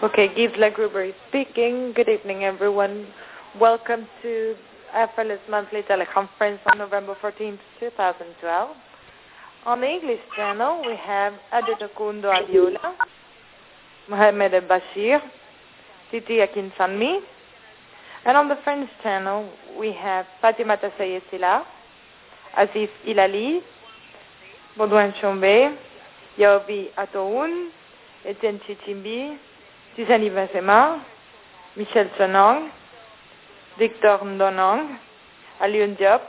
Okay, Gisela Gruber is speaking. Good evening, everyone. Welcome to FLS Monthly Teleconference on November 14th, 2012. On the English channel, we have Adetokunbo Abiola, Mohamed El-Bashir, Titi Akinsanmi. And on the French channel, we have Fatimata Sayesila, Aziz Ilali, Baudouin Chombe, Yaobi Atoun, Etienne Chichimbi, Tizani Vincema, Michel Sonong, Victor Ndonong, Alioune Diop.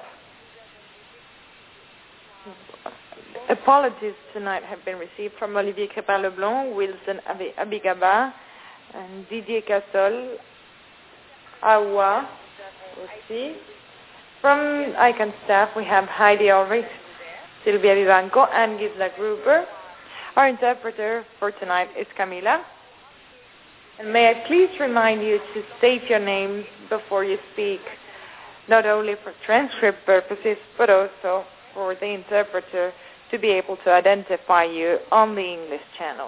Apologies tonight have been received from Olivier Crépin-Leblanc, Wilson Abigaba, and Didier Cassol, Awa aussi. From ICANN staff, we have Heidi Ulrich, Silvia Vivanco, and Gisela Gruber. Our interpreter for tonight is Camila. And may I please remind you to state your name before you speak, not only for transcript purposes, but also for the interpreter to be able to identify you on the English channel.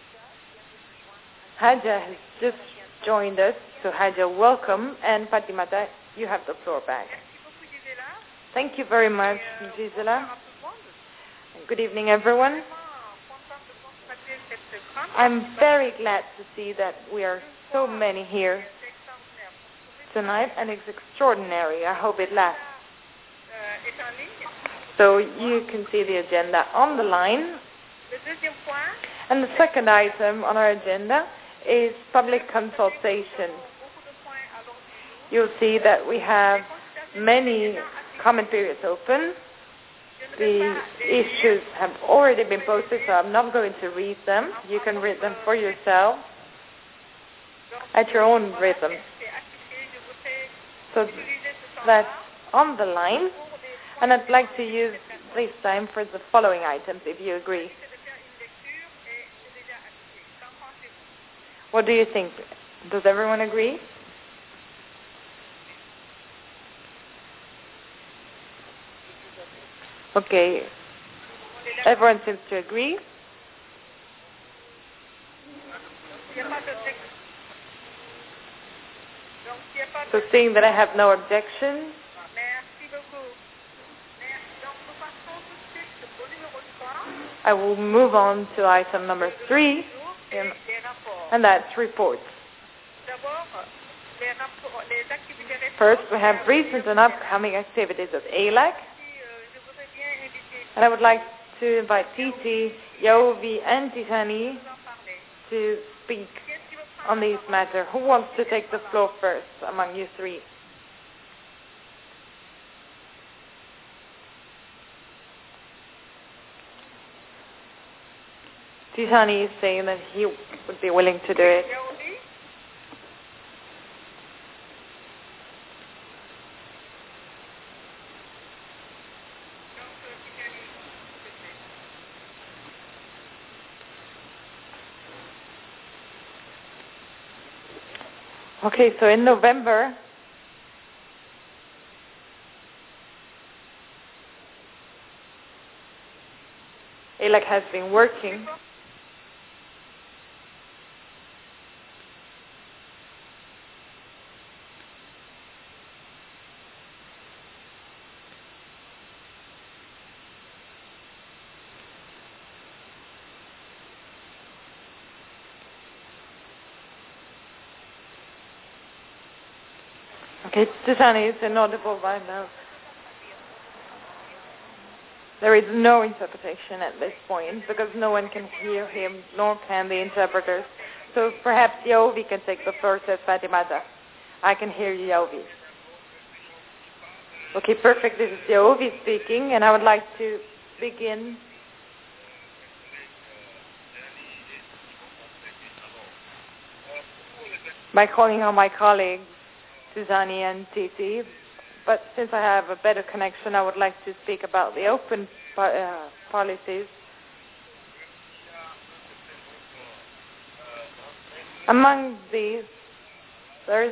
Haja has just joined us, so Haja, welcome, and Fatimata, you have the floor back. Thank you very much, Gisela. Good evening, everyone. I'm very glad to see that we are so many here tonight, and it's extraordinary. I hope it lasts. So you can see the agenda on the line. And the second item on our agenda is public consultation. You'll see that we have many comment periods open. The issues have already been posted, so I'm not going to read them. You can read them for yourself at your own rhythm. So that's on the line. And I'd like to use this time for the following items, if you agree. What do you think? Does everyone agree? Okay, everyone seems to agree. So seeing that I have no objections, I will move on to item number 3, and that's reports. First, we have recent and upcoming activities of ALAC. And I would like to invite Titi, Yaovi, and Tizani to speak on these matters. Who wants to take the floor first among you three? Tizani is saying that he would be willing to do it. Okay, so in November, ALAC has been working Okay, Tizani is inaudible by now. There is no interpretation at this point because no one can hear him, nor can the interpreters. So perhaps Yaovi can take the floor, says Fatimata. I can hear you, Yaovi. Okay, perfect. This is Yaovi speaking, and I would like to begin by calling on my colleagues, Tizani and Titi, but since I have a better connection, I would like to speak about the open policies. Among these, there is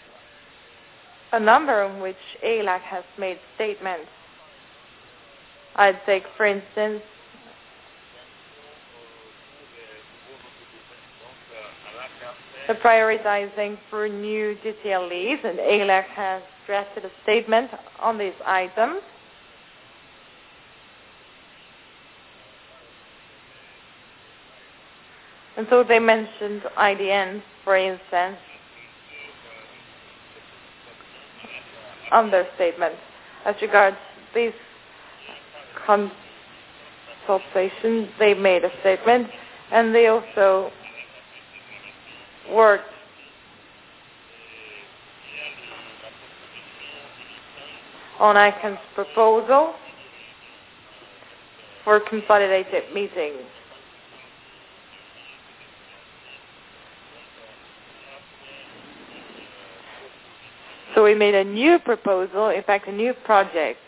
a number in which ALAC has made statements. I'd take, for instance, the prioritizing for new detail leads, and ALEC has drafted a statement on this item. And so they mentioned IDN, for instance, on their statement. As regards this consultation, they made a statement, and they also worked on ICANN's proposal for consolidated meetings. So we made a new proposal, in fact a new project,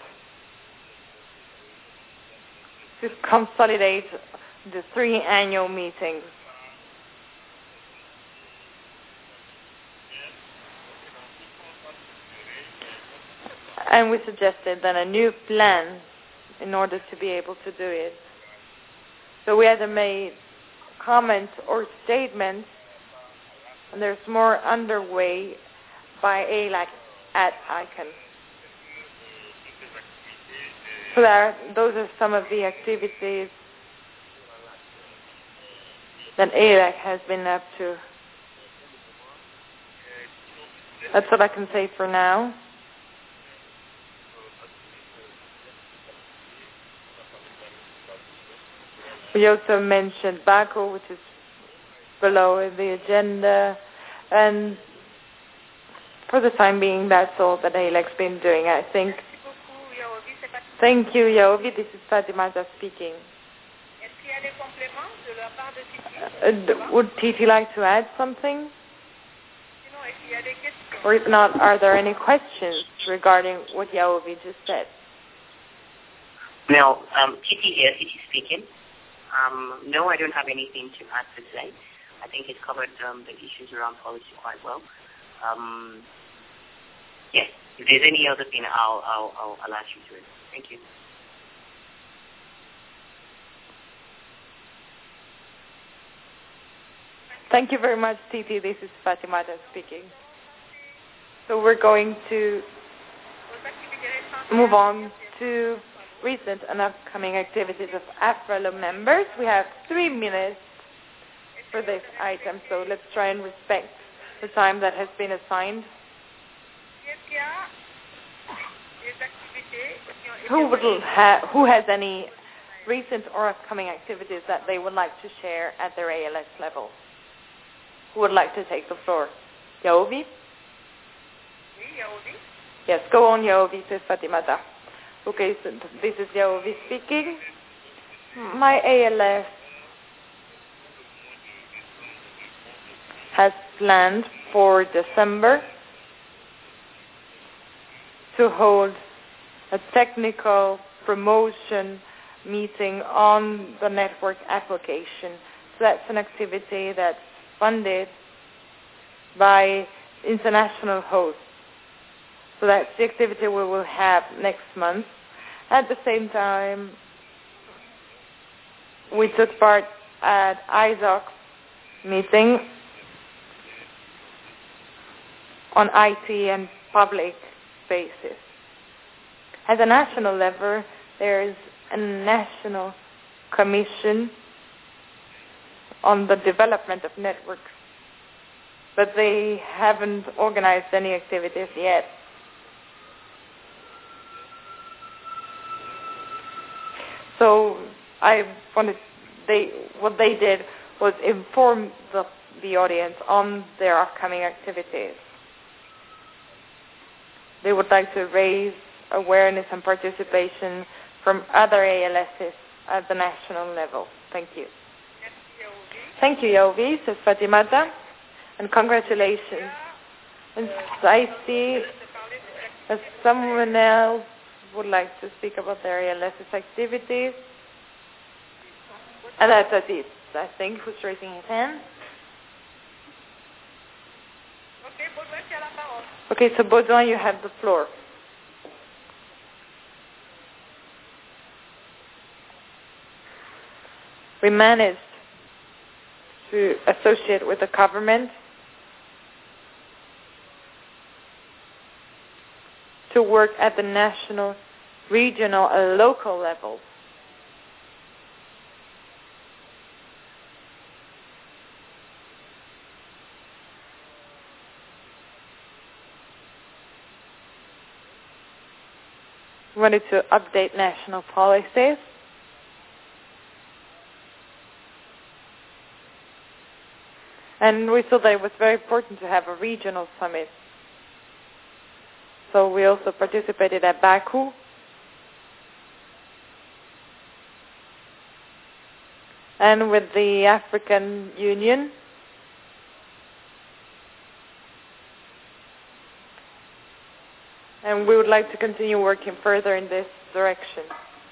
to consolidate the 3 annual meetings. And we suggested then a new plan in order to be able to do it. So we had made comments or statements, and there's more underway by ALEC at ICANN. So those are some of the activities that ALEC has been up to. That's what I can say for now. We also mentioned Baku, which is below in the agenda, and for the time being, that's all that ALEC's been doing, I think. Thank you, Yaovi. This is Fatimata speaking. Would Titi like to add something? Or if not, are there any questions regarding what Yaovi just said? No, Titi here, Titi speaking. No, I don't have anything to add for today. I think it's covered the issues around policy quite well. Yes, if there's any other thing, I'll ask you to it. Thank you. Thank you very much, Titi. This is Fatimata speaking. So we're going to move on to recent and upcoming activities of AFRELO members. We have 3 minutes for this item, so let's try and respect the time that has been assigned. Who has any recent or upcoming activities that they would like to share at their ALS level? Who would like to take the floor? Yaovi? Yes, go on, Yaovi, says Fatimata. Okay, so this is Yaovi speaking. My ALS has planned for December to hold a technical promotion meeting on the network application. So that's an activity that's funded by international hosts. So that's the activity we will have next month. At the same time, we took part at ISOC's meeting on IT and public spaces. At the national level, there is a national commission on the development of networks, but they haven't organized any activities yet. So what they did was inform the audience on their upcoming activities. They would like to raise awareness and participation from other ALSs at the national level. Thank you. Thank you, Yaovi, says Fatimata, and congratulations. And I see that someone else would like to speak about their ALS's activities. And that's Aziz, I think, who's raising his hand. Okay, so Baudouin, you have the floor. We managed to associate with the government, to work at the national, regional, and local level. We wanted to update national policies. And we thought that it was very important to have a regional summit. So we also participated at Baku. And with the African Union. And we would like to continue working further in this direction.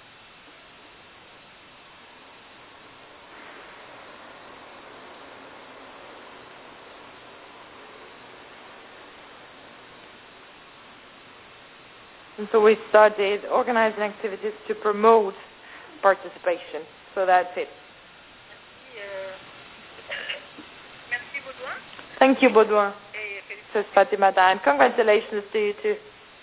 And so we started organizing activities to promote participation. So that's it. Thank you, Baudouin. Says Fatima, and congratulations to you too.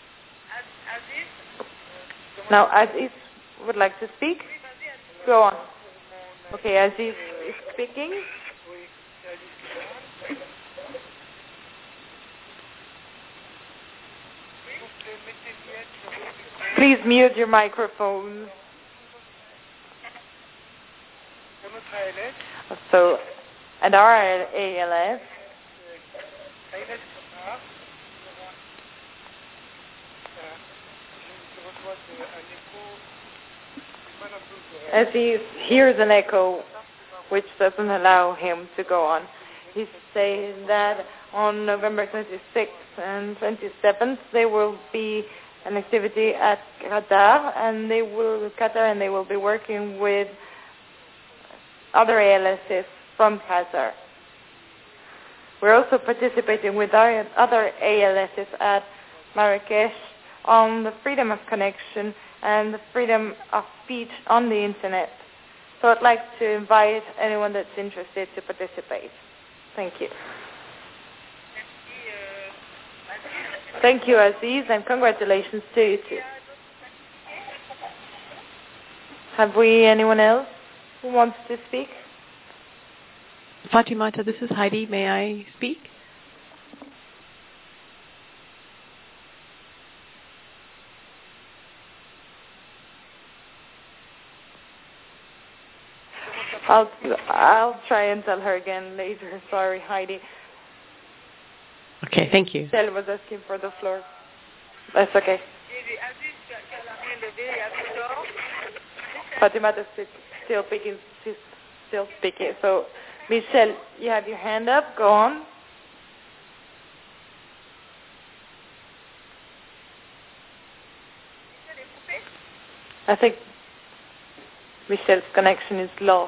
Now, Aziz would like to speak. Go on. Okay, Aziz is speaking. Please mute your microphone. So, and our ALS. As he hears an echo, which doesn't allow him to go on. He's saying that on November 26th and 27th there will be an activity at Qatar, and they will be working with other ALSs from Qatar. We're also participating with our other ALSs at Marrakesh on the freedom of connection and the freedom of speech on the internet. So I'd like to invite anyone that's interested to participate. Thank you. Thank you, Aziz, and congratulations to you too. Have we anyone else who wants to speak? Fatimata, this is Heidi. May I speak? I'll try and tell her again later. Sorry, Heidi. Okay, thank you. Michelle was asking for the floor. That's okay. Fatima is still speaking. She's still speaking. So, Michelle, you have your hand up. Go on. I think Michelle's connection is lost.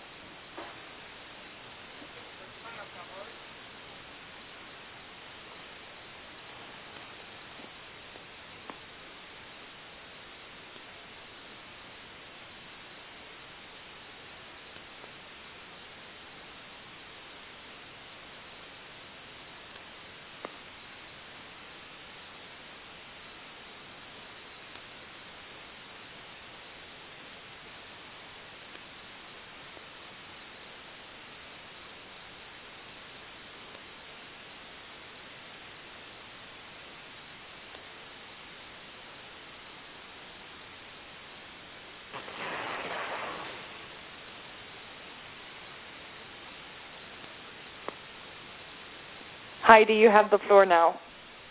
Heidi, you have the floor now.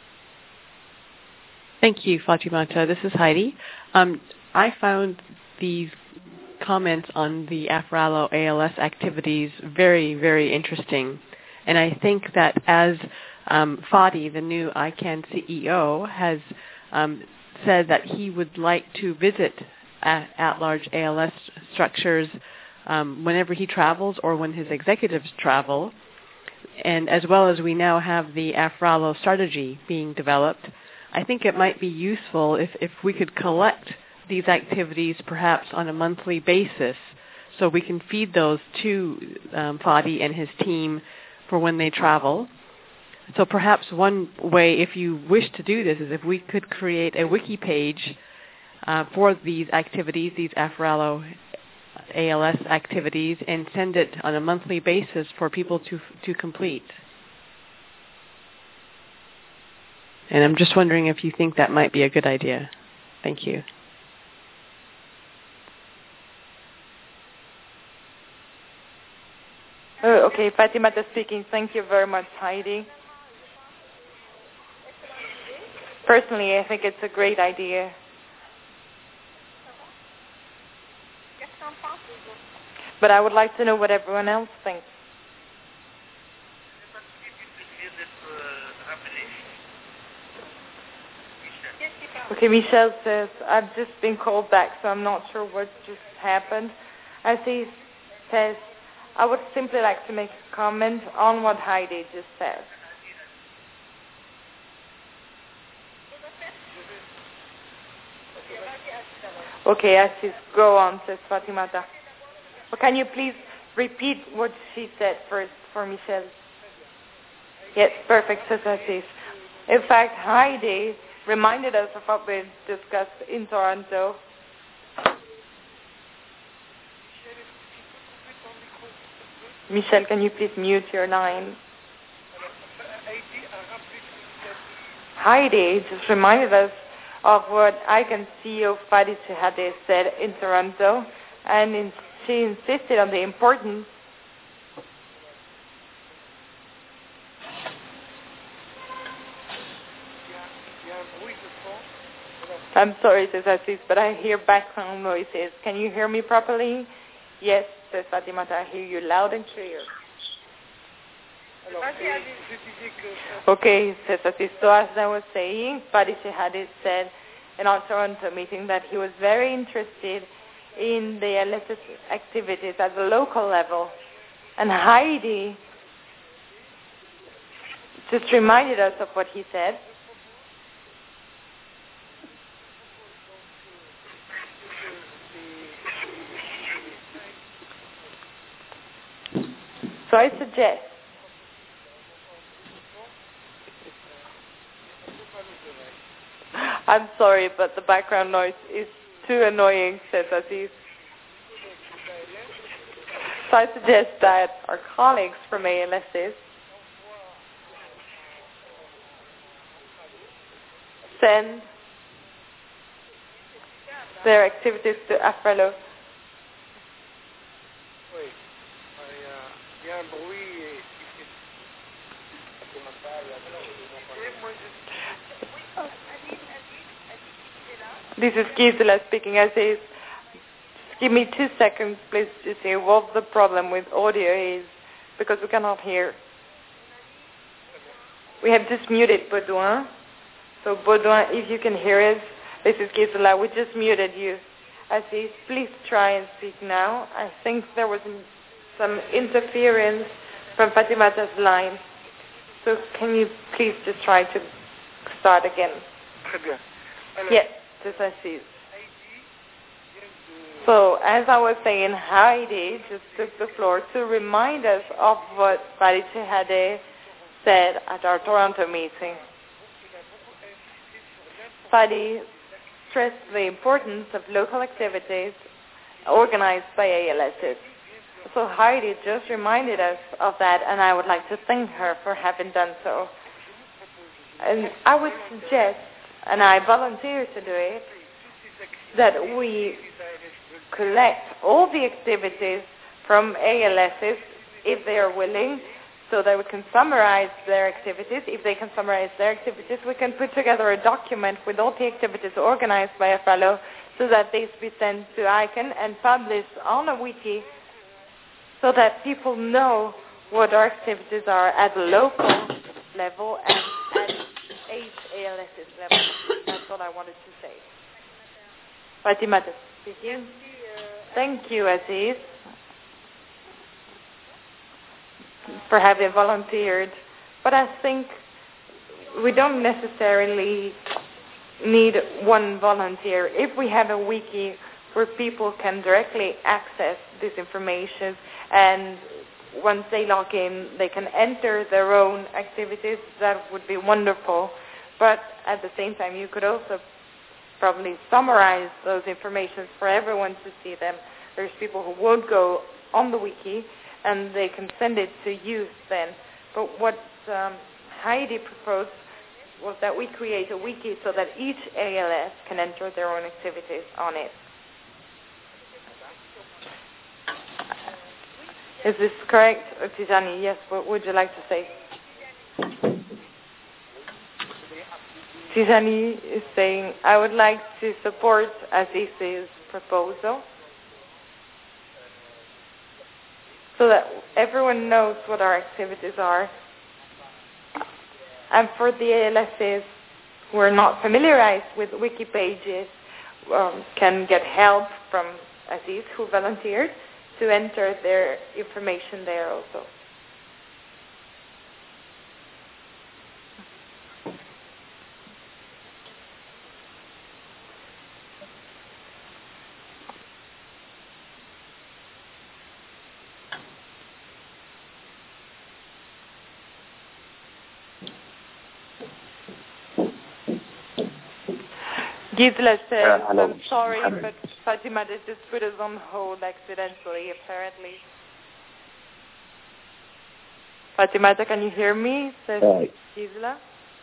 Thank you, Fatimata. This is Heidi. I found these comments on the AFRALO ALS activities very, very interesting. And I think that as Fadi, the new ICANN CEO, has said that he would like to visit at-large ALS structures whenever he travels or when his executives travel, and as well as we now have the AFRALO strategy being developed, I think it might be useful if we could collect these activities perhaps on a monthly basis so we can feed those to Fadi and his team for when they travel. So perhaps one way, if you wish to do this, is if we could create a wiki page for these activities, these AFRALO ALS activities, and send it on a monthly basis for people to complete. And I'm just wondering if you think that might be a good idea. Thank you. Okay, Fatimata speaking. Thank you very much, Heidi. Personally, I think it's a great idea. But I would like to know what everyone else thinks. Okay, Michelle says, I've just been called back, so I'm not sure what just happened. As he says, I would simply like to make a comment on what Heidi just said. Okay, Assis, go on, says Fatimata. But can you please repeat what she said first for Michelle? Yes, perfect, says Assis. In fact, Heidi reminded us of what we discussed in Toronto. Michelle, can you please mute your line? Heidi just reminded us of what ICANN CEO Fadi Chehadeh said in Toronto, and she insisted on the importance I'm sorry, says Assis, but I hear background noises. Can you hear me properly? Yes, says Fatimata, I hear you loud and clear. Okay, says Assis. So as I was saying, Fadi Chehadeh said in our Toronto meeting that he was very interested in the LSS activities at the local level. And Heidi just reminded us of what he said. So I suggest I'm sorry, but the background noise is too annoying, says Aziz. So I suggest that our colleagues from ALSs send their activities to AFRALO. This is Gisela speaking. I say, give me 2 seconds, please, to see what the problem with audio is, because we cannot hear. We have just muted Baudouin. So Baudouin, if you can hear us, this is Gisela. We just muted you. I say, please try and speak now. I think there was some interference from Fatimata's line. So can you please just try to start again? Yes. I see. So, as I was saying, Heidi just took the floor to remind us of what Fadi Chehadeh said at our Toronto meeting. Fadi stressed the importance of local activities organized by ALSs. So Heidi just reminded us of that, and I would like to thank her for having done so. And I would suggest, and I volunteer to do it, that we collect all the activities from ALSs if they are willing, so that we can summarize their activities. If they can summarize their activities, we can put together a document with all the activities organized by AFRALO, so that these be sent to ICANN and published on a wiki, so that people know what our activities are at the local level and at ALS's level. That's what I wanted to say. Fatimata speaking. Thank you, Aziz, for having volunteered. But I think we don't necessarily need one volunteer. If we have a wiki where people can directly access this information, and once they log in, they can enter their own activities. That would be wonderful. But at the same time, you could also probably summarize those information for everyone to see them. There's people who won't go on the wiki, and they can send it to you then. But what Heidi proposed was that we create a wiki so that each ALS can enter their own activities on it. Is this correct, Tijani? Yes, what would you like to say? Tijani is saying, I would like to support Aziz's proposal so that everyone knows what our activities are. And for the ALSs who are not familiarized with wiki pages, can get help from Aziz, who volunteered, to enter their information there also. Gisela says, I'm sorry, but Fatima just put us on hold accidentally, apparently. Fatima, can you hear me? Says Gisela.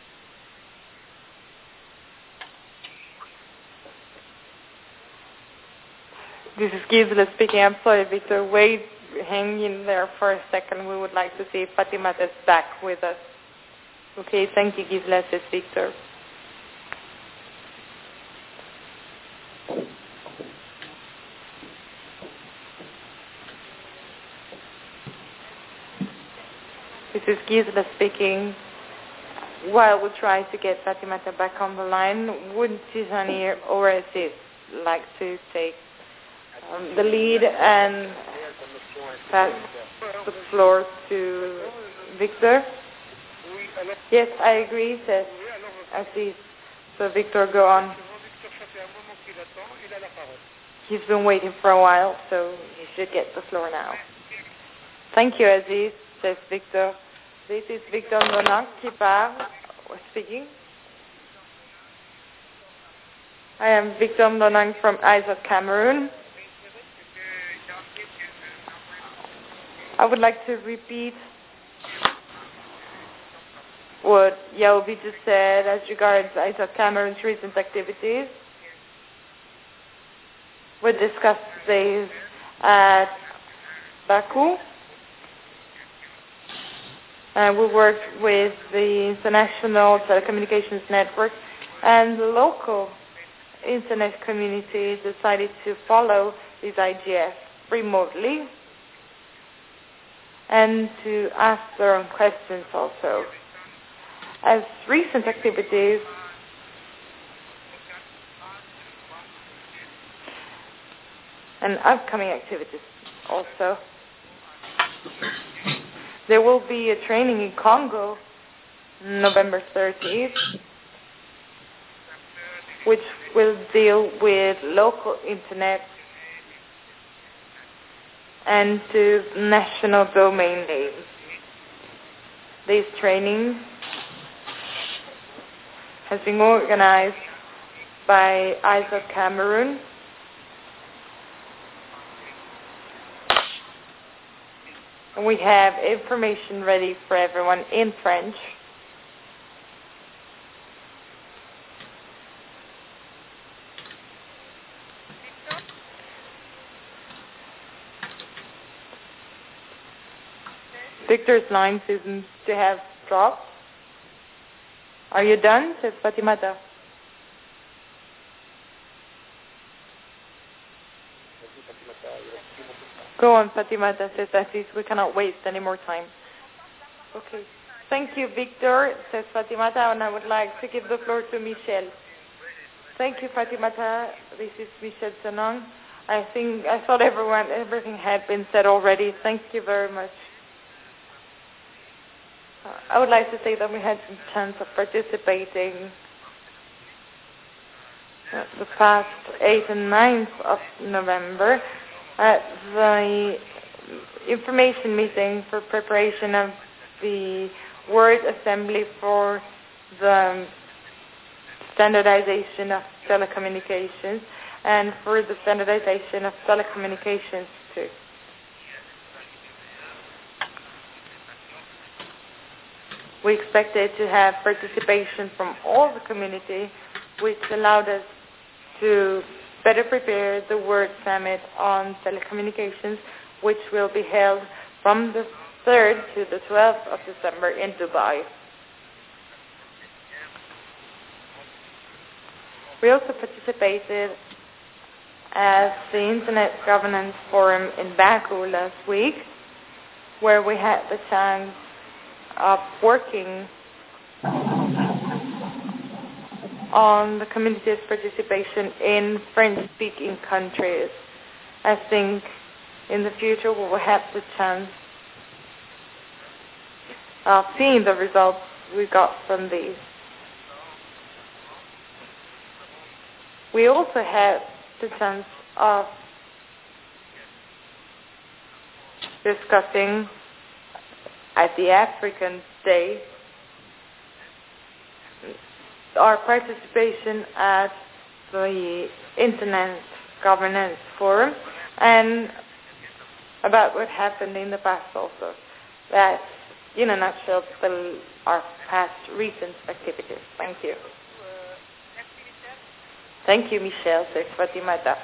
This is Gisela speaking. I'm sorry, Victor. Wait, hang in there for a second. We would like to see if Fatima is back with us. Okay, thank you, Gisela, says Victor. This is Gisela speaking. While we try to get Fatimata back on the line, would Tijani or Aziz like to take the lead and pass the floor to Victor? Yes, I agree, says Aziz. So Victor, go on. He's been waiting for a while, so he should get the floor now. Thank you, Aziz, says Victor. This is Victor Mdonak qui parle, speaking. I am Victor Mdonak from Eyes of Cameroon. I would like to repeat what Yaobi just said as regards Eyes of Cameroon's recent activities. We discussed these at Baku. We worked with the International Telecommunications Network, and the local internet community decided to follow these IGF remotely and to ask their own questions also. As recent activities, and upcoming activities also, there will be a training in Congo, November 30th, which will deal with local internet and to national domain names. This training has been organized by Eyes of Cameroon, and we have information ready for everyone in French. Victor's line seems to have dropped. Are you done? Says Fatimata. Go on, Fatimata, says Aziz. We cannot waste any more time. Okay. Thank you, Victor, says Fatimata, and I would like to give the floor to Michel. Thank you, Fatimata. This is Michel Senang. I thought everything had been said already. Thank you very much. I would like to say that we had some chance of participating the past 8th and 9th of November at the information meeting for preparation of the word assembly for the standardization of telecommunications and for the standardization of telecommunications too. We expected to have participation from all the community, which allowed us to better prepare the World Summit on Telecommunications, which will be held from the 3rd to the 12th of December in Dubai. We also participated at the Internet Governance Forum in Baku last week, where we had the chance of working on the community's participation in French-speaking countries. I think in the future we will have the chance of seeing the results we got from these. We also had the chance of discussing at the African Day our participation at the Internet Governance Forum and about what happened in the past also. That's, in a nutshell, our past recent activities. Thank you. Thank you, Michelle, says Fatimata.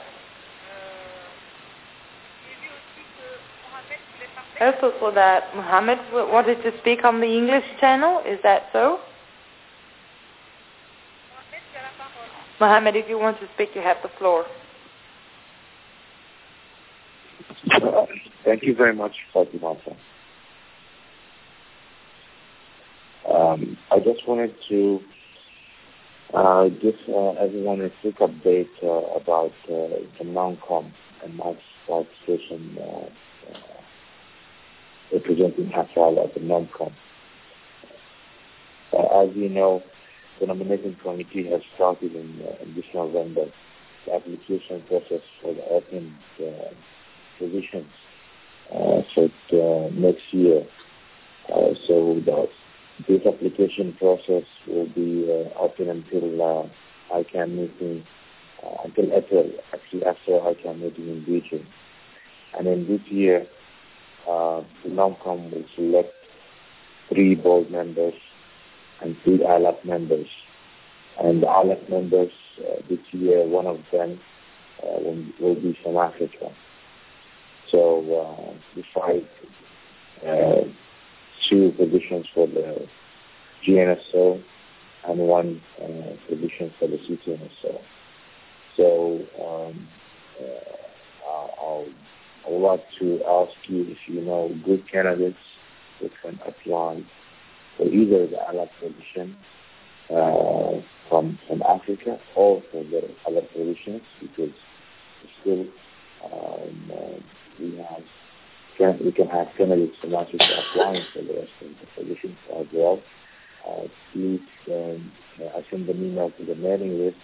I also saw that Mohammed wanted to speak on the English channel. Is that so? Mohammed, if you want to speak, you have the floor. Thank you very much, Fatimata. I just wanted to give everyone a quick update about the NOMCOM and my participation representing Afrala at the NOMCOM. As you know, the nominating committee has started in this November the application process for the open positions for next year. So this application process will be open until ICANN meeting, until April, actually after ICANN meeting in Beijing. And in this year, the NOMCOM will select 3 board members and 3 ILAP members. And the ILAP members this year, one of them will be from Africa. So besides 2 positions for the GNSO and 1 position for the CTNSO. So I would like to ask you if you know good candidates who can apply for either the ILAP position from Africa or for the other positions, because still we can have candidates from Africa applying for the rest of the positions as well. Please I send an email to the mailing list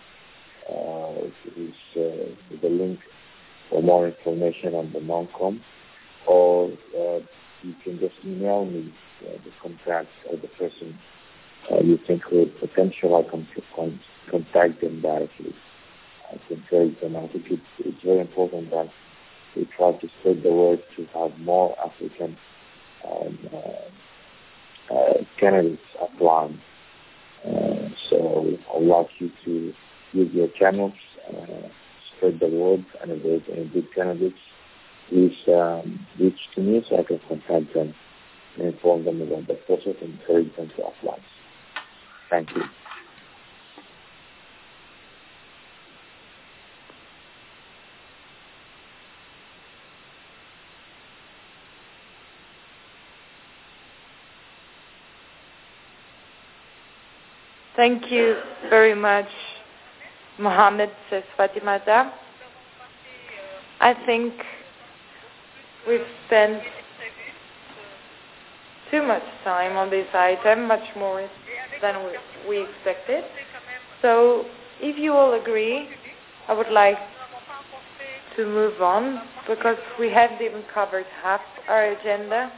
with the link for more information on the NOMCOM, or you can just email me the contact of the person you think would potentially I can contact them directly. I can encourage them. I think it's very important that we try to spread the word to have more African candidates applying. So I'd like you to use your channels, spread the word, and if there's any good candidates, please reach to me so I can contact them and inform them about the process and encourage them to apply. Thank you. Thank you very much, Mohammed, says Fatimata. I think we've spent too much time on this item, much more than we expected. So if you all agree, I would like to move on because we haven't even covered half our agenda.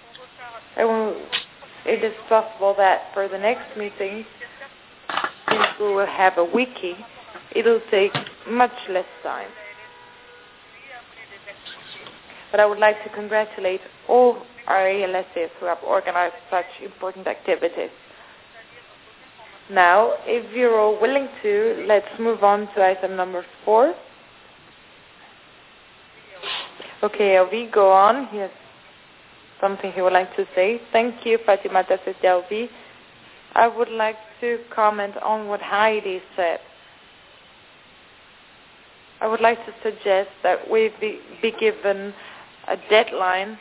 It is possible that for the next meeting, since we will have a wiki, it'll take much less time. But I would like to congratulate all our ALSs who have organized such important activities. Now, if you're all willing to, let's move on to item number 4. Okay, Elvi, go on. He has something he would like to say. Thank you, Fatima Tasset Elvi. I would like to comment on what Heidi said. I would like to suggest that we be given a deadline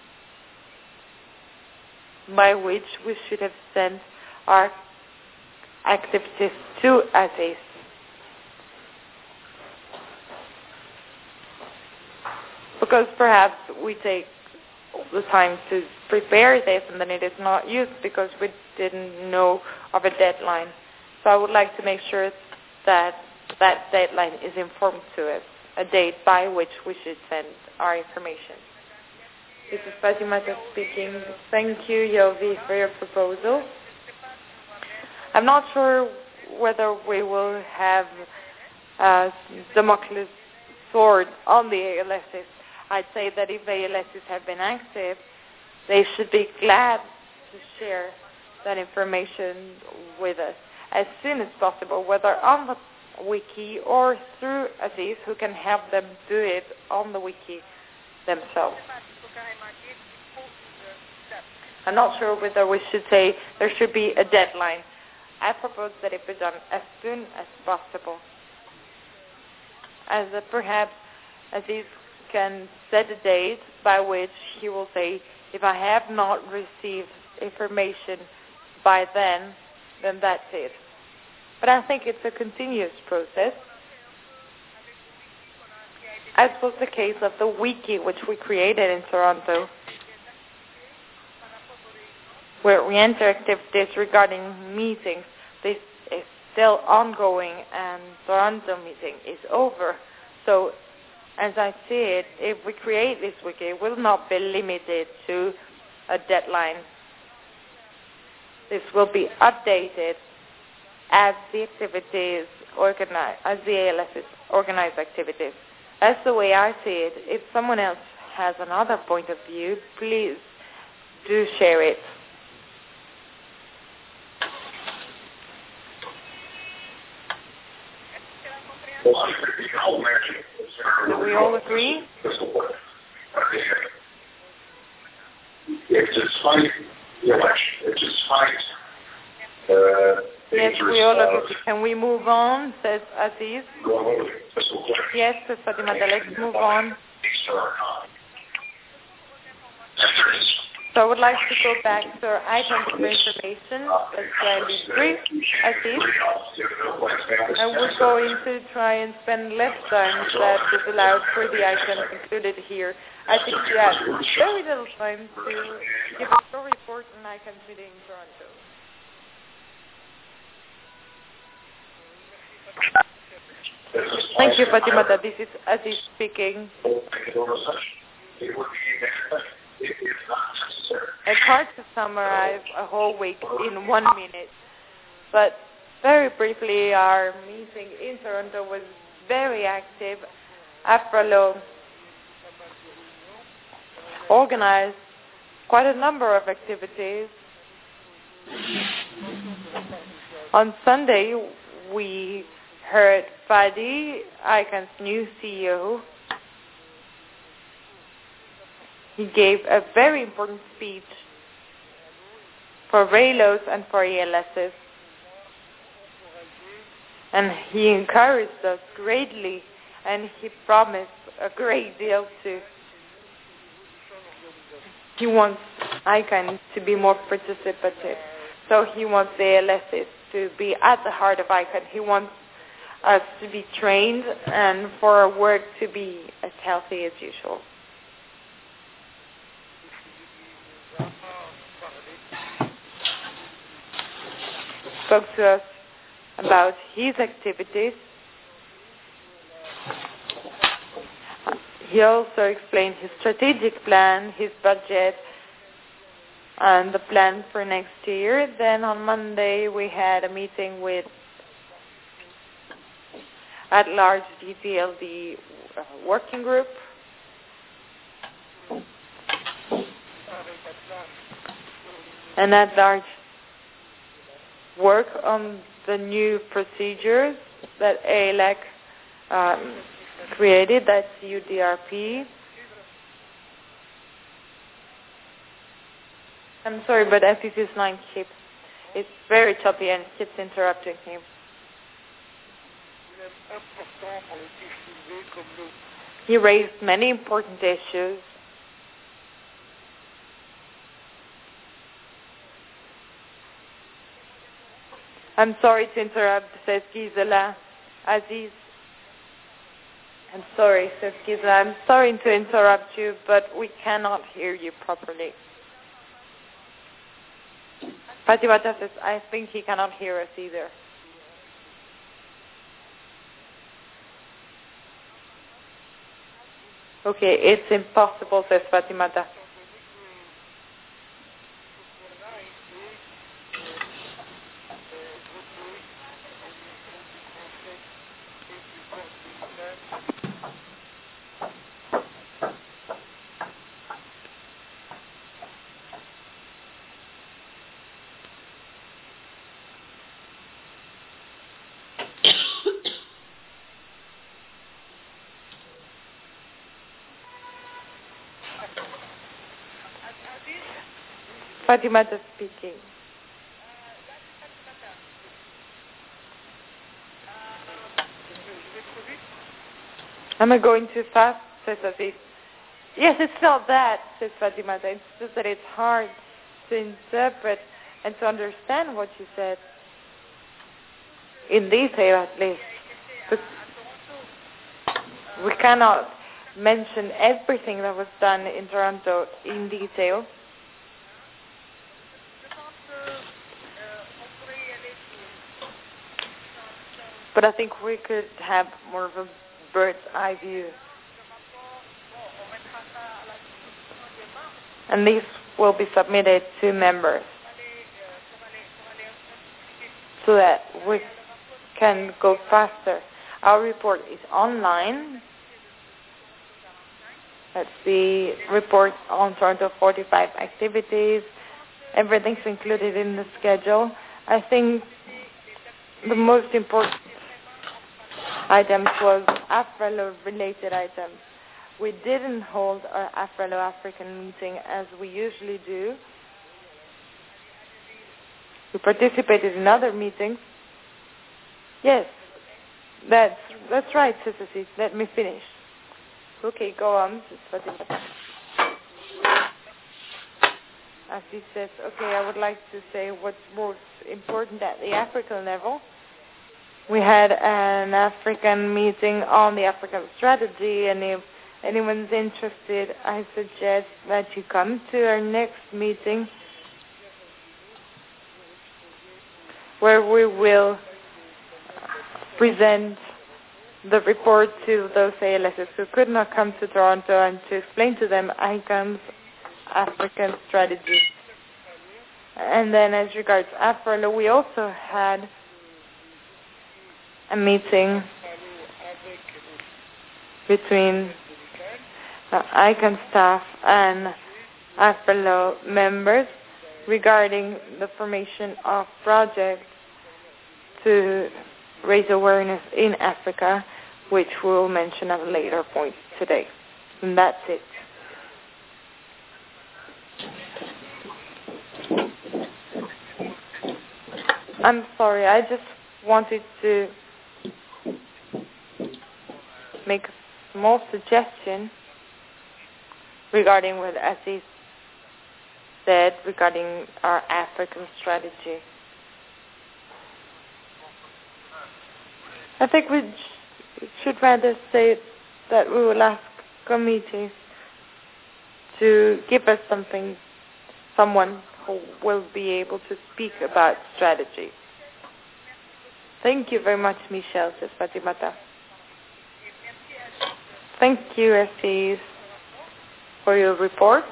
by which we should have sent our activities to ASIS. Because perhaps we take the time to prepare this and then it is not used because we didn't know of a deadline. So I would like to make sure that that deadline is informed to us, a date by which we should send our information. This is Fatima speaking. Thank you, Yovi, for your proposal. I'm not sure whether we will have Damocles sword on the ALSs. I'd say that if ALSs have been active, they should be glad to share that information with us as soon as possible, whether on the wiki or through Aziz, who can help them do it on the wiki themselves. I'm not sure whether we should say there should be a deadline. I propose that it be done as soon as possible. As perhaps Aziz can set a date by which he will say, if I have not received information by then that's it. But I think it's a continuous process. As was the case of the wiki which we created in Toronto, where we enter activities regarding meetings. This is still ongoing and Toronto meeting is over. So as I see it, if we create this wiki, it will not be limited to a deadline. This will be updated as the activities organize, as the ALSs organize activities. That's the way I see it. If someone else has another point of view, please do share it. Do we all agree? It's a fight election. It's a fight. Yes, we all agree. Can we move on, says Aziz? Yes, says Fatima. Let's move on. So I would like to go back to our items of information. Let's try and be brief, Aziz. And we're going to try and spend less time that is allowed for the items included here. I think you have very little time to give a short report on ICANN meeting in Toronto. Thank you, Fatima. This is Aziz speaking. It's hard to summarize a whole week in 1 minute, but very briefly, our meeting in Toronto was very active. AFRALO organized quite a number of activities. On Sunday, we heard Fadi, ICANN's new CEO. He gave a very important speech for RAILOs and for ALSs. And he encouraged us greatly, and he promised a great deal too. He wants ICANN to be more participative. So he wants the ALSs to be at the heart of ICANN. He wants us to be trained and for our work to be as healthy as usual. Spoke to us about his activities. He also explained his strategic plan, his budget, and the plan for next year. Then on Monday we had a meeting with at-large DPLD working group. And at-large work on the new procedures that ALEC created, that's UDRP. I'm sorry, but FCC's line it's very choppy and keeps interrupting him. He raised many important issues. I'm sorry to interrupt, says Gisela. Aziz. I'm sorry, says Gisela. I'm sorry to interrupt you, but we cannot hear you properly. Fatimata says, I think he cannot hear us either. Okay, it's impossible, says Fatimata. Fatimata speaking. Am I going too fast? Says Aziz. Yes, it's not that, says Fatimata. It's just that it's hard to interpret and to understand what you said. In detail, at least. But we cannot mention everything that was done in Toronto in detail. But I think we could have more of a bird's eye view. And these will be submitted to members so that we can go faster. Our report is online. That's the report on Toronto 45 activities. Everything's included in the schedule. I think the most important items was AFRELO-related items. We didn't hold our AFRELO African meeting as we usually do. We participated in other meetings. Yes, that's right, Sister C. Let me finish. Okay, go on. As he says, okay, I would like to say what's most important at the African level. We had an African meeting on the African strategy, and if anyone's interested, I suggest that you come to our next meeting where we will present the report to those ALSs who could not come to Toronto and to explain to them ICANN's African strategy. And then as regards AFRELO, we also had a meeting between ICANN staff and AFRELO members regarding the formation of projects to raise awareness in Africa, which we'll mention at a later point today. And that's it. I'm sorry, I just wanted to make a small suggestion regarding what Aziz said regarding our African strategy. I think we should rather say that we will ask committees to give us someone who will be able to speak about strategy. Thank you very much, Michel, says Fatimata. Thank you, Assis, for your report.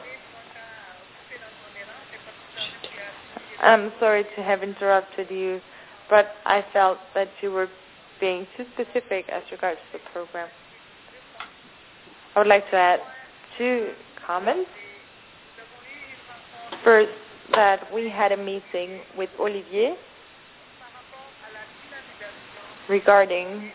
I'm sorry to have interrupted you, but I felt that you were being too specific as regards to the program. I would like to add 2 comments. First, that we had a meeting with Olivier regarding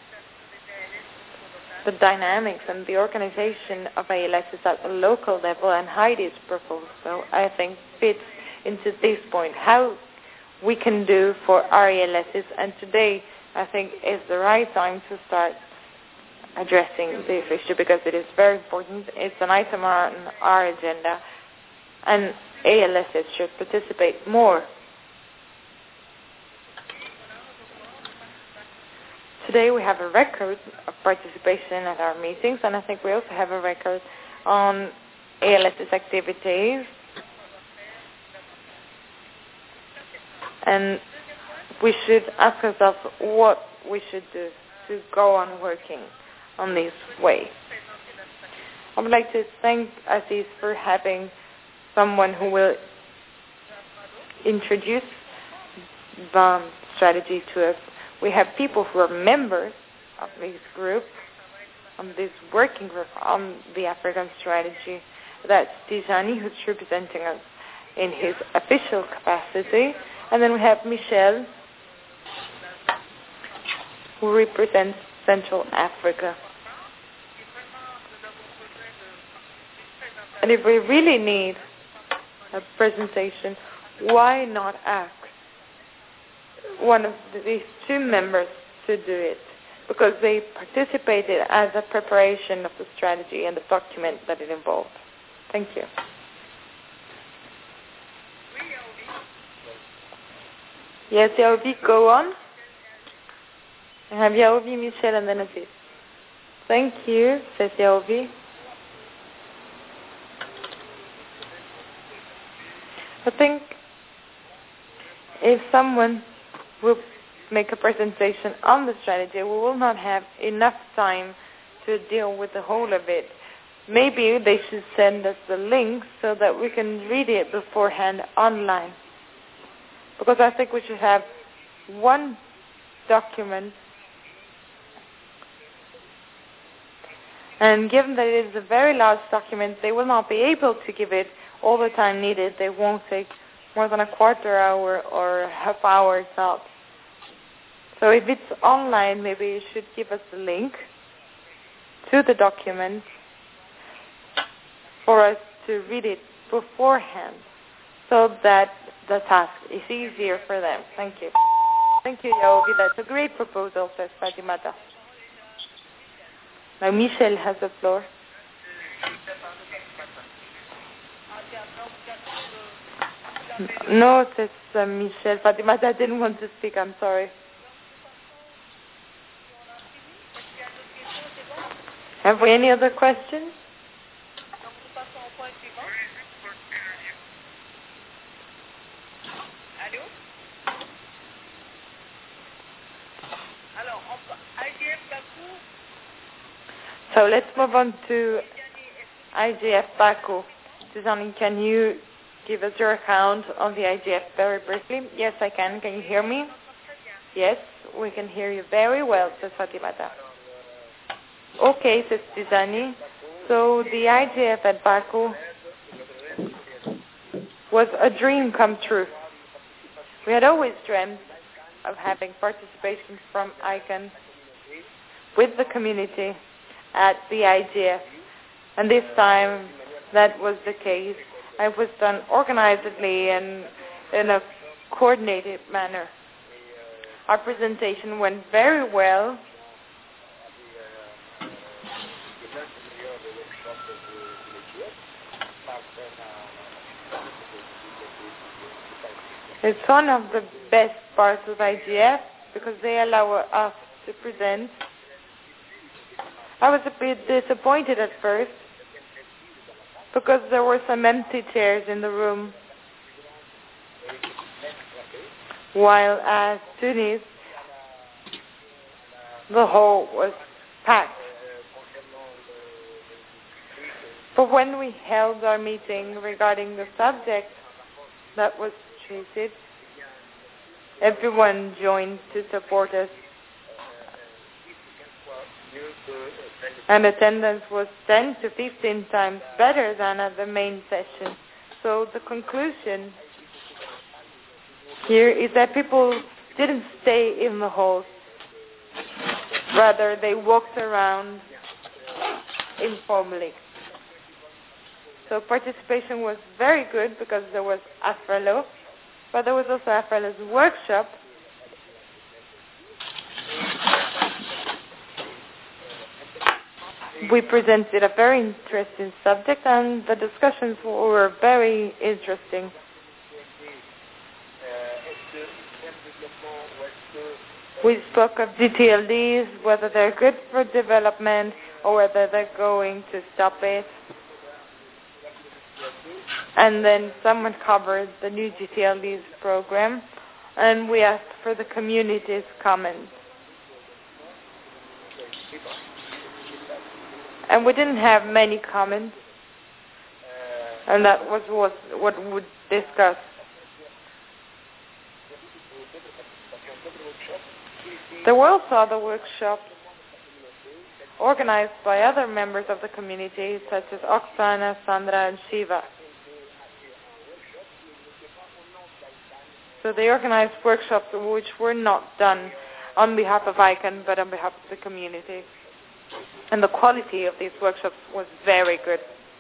the dynamics and the organization of ALSs at the local level, and Heidi's proposal, I think, fits into this point, how we can do for our ALSs, and today I think is the right time to start addressing this issue because it is very important. It's an item on our agenda, and ALSs should participate more. Today we have a record of participation at our meetings, and I think we also have a record on ALS's activities. And we should ask ourselves what we should do to go on working on this way. I would like to thank Assis for having someone who will introduce the strategy to us. We have people who are members of this group, on this working group on the African strategy. That's Tijani, who's representing us in his official capacity. And then we have Michel, who represents Central Africa. And if we really need a presentation, why not ask one of these 2 members to do it? Because they participated as a preparation of the strategy and the document that it involved. Thank you. Yes, Yaovi, go on. I have Yaovi, Michel, and then Assis. Thank you, says Yaovi. I think if someone will make a presentation on the strategy, we will not have enough time to deal with the whole of it. Maybe they should send us the link so that we can read it beforehand online. Because I think we should have one document. And given that it is a very large document, they will not be able to give it all the time needed. They won't take more than a quarter hour or a half hour tops. So if it's online, maybe you should give us the link to the document for us to read it beforehand so that the task is easier for them. Thank you. Thank you, Yaovi. That's a great proposal, says Fatimata. Now Michel has the floor. No, says Michel. Fatimata didn't want to speak. I'm sorry. Have we any other questions? So let's move on to IGF Baku. Susanne, can you give us your account on the IGF very briefly? Yes, I can. Can you hear me? Yes, we can hear you very well, says Fatimata. Okay, says Tizani. So the IGF at Baku was a dream come true. We had always dreamt of having participation from ICANN with the community at the IGF. And this time that was the case. It was done organizedly and in a coordinated manner. Our presentation went very well. It's one of the best parts of IGF because they allow us to present. I was a bit disappointed at first because there were some empty chairs in the room. While at Tunis, the hall was packed. But when we held our meeting regarding the subject that was treated, everyone joined to support us. And attendance was 10 to 15 times better than at the main session. So the conclusion here is that people didn't stay in the halls. Rather, they walked around informally. So participation was very good because there was AFRELO, but there was also AFRELO's workshop. We presented a very interesting subject and the discussions were very interesting. We spoke of GTLDs, whether they're good for development or whether they're going to stop it. And then someone covered the new GTLDs program, and we asked for the community's comments. And we didn't have many comments, and that was what we discussed. There were also other workshops organized by other members of the community, such as Oksana, Sandra, and Shiva. So they organized workshops which were not done on behalf of ICANN, but on behalf of the community. And the quality of these workshops was very good.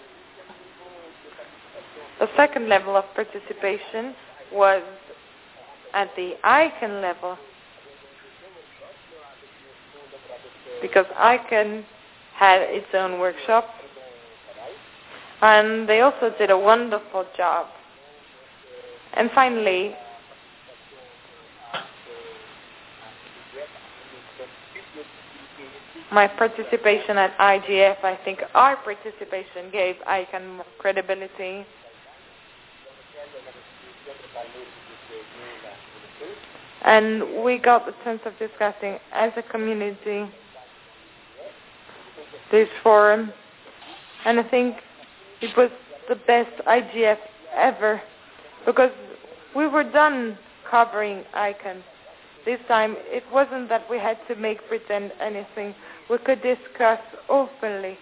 The second level of participation was at the ICANN level, because ICANN had its own workshop, and they also did a wonderful job. And finally, my participation at IGF, I think our participation gave ICANN more credibility. And we got the chance of discussing as a community this forum. And I think it was the best IGF ever, because we were done covering ICANN. This time it wasn't that we had to make pretend anything. We could discuss openly.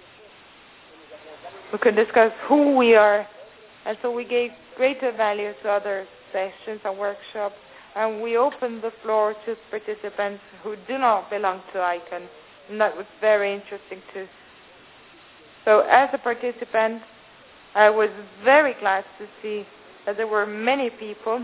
We could discuss who we are. And so we gave greater value to other sessions and workshops, and we opened the floor to participants who do not belong to ICANN. And that was very interesting too. So as a participant, I was very glad to see that there were many people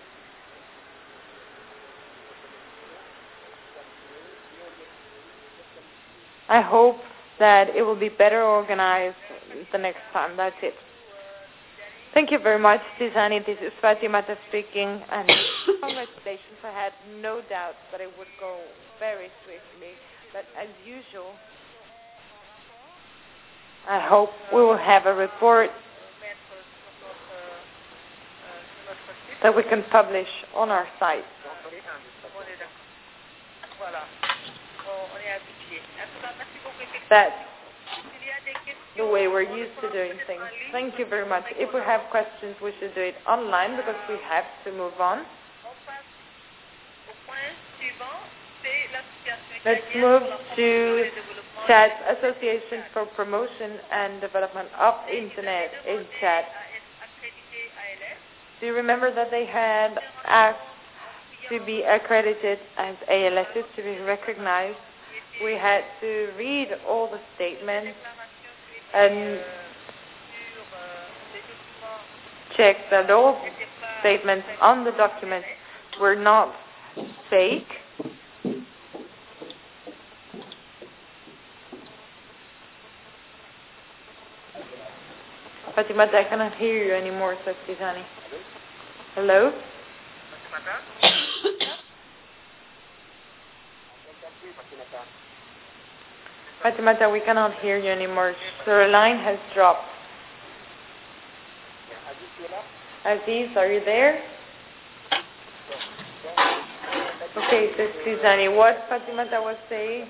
I hope that it will be better organized the next time. That's it. Thank you very much, Tizani. This is Fatimata speaking, and congratulations. I had no doubt that it would go very swiftly, but as usual, I hope we will have a report that we can publish on our site. That's the way we're used to doing things. Thank you very much. If we have questions, we should do it online because we have to move on. Let's move to CHAT, Association for Promotion and Development of Internet in CHAT. Do you remember that they had asked to be accredited as ALSs, to be recognized? We had to read all the statements and check that all statements on the document were not fake. Fatimata, I cannot hear you anymore, says Tizani. Hello? Fatimata, we cannot hear you anymore. Your line has dropped. Aziz, are you there? Okay, this is Annie. What Fatimata was saying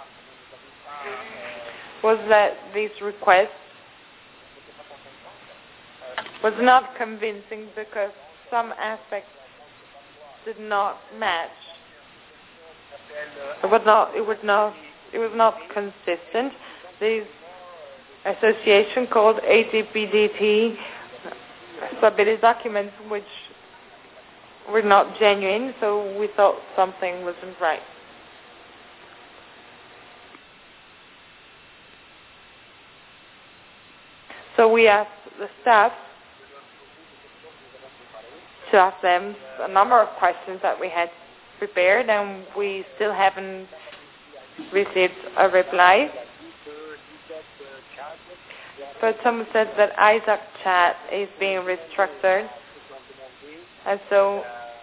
was that this request was not convincing because some aspects did not match. It was not consistent. This association called ATPDT submitted documents which were not genuine, so we thought something wasn't right. So we asked the staff to ask them a number of questions that we had prepared, and we still haven't received a reply. But someone said that Isaac chat is being restructured, and so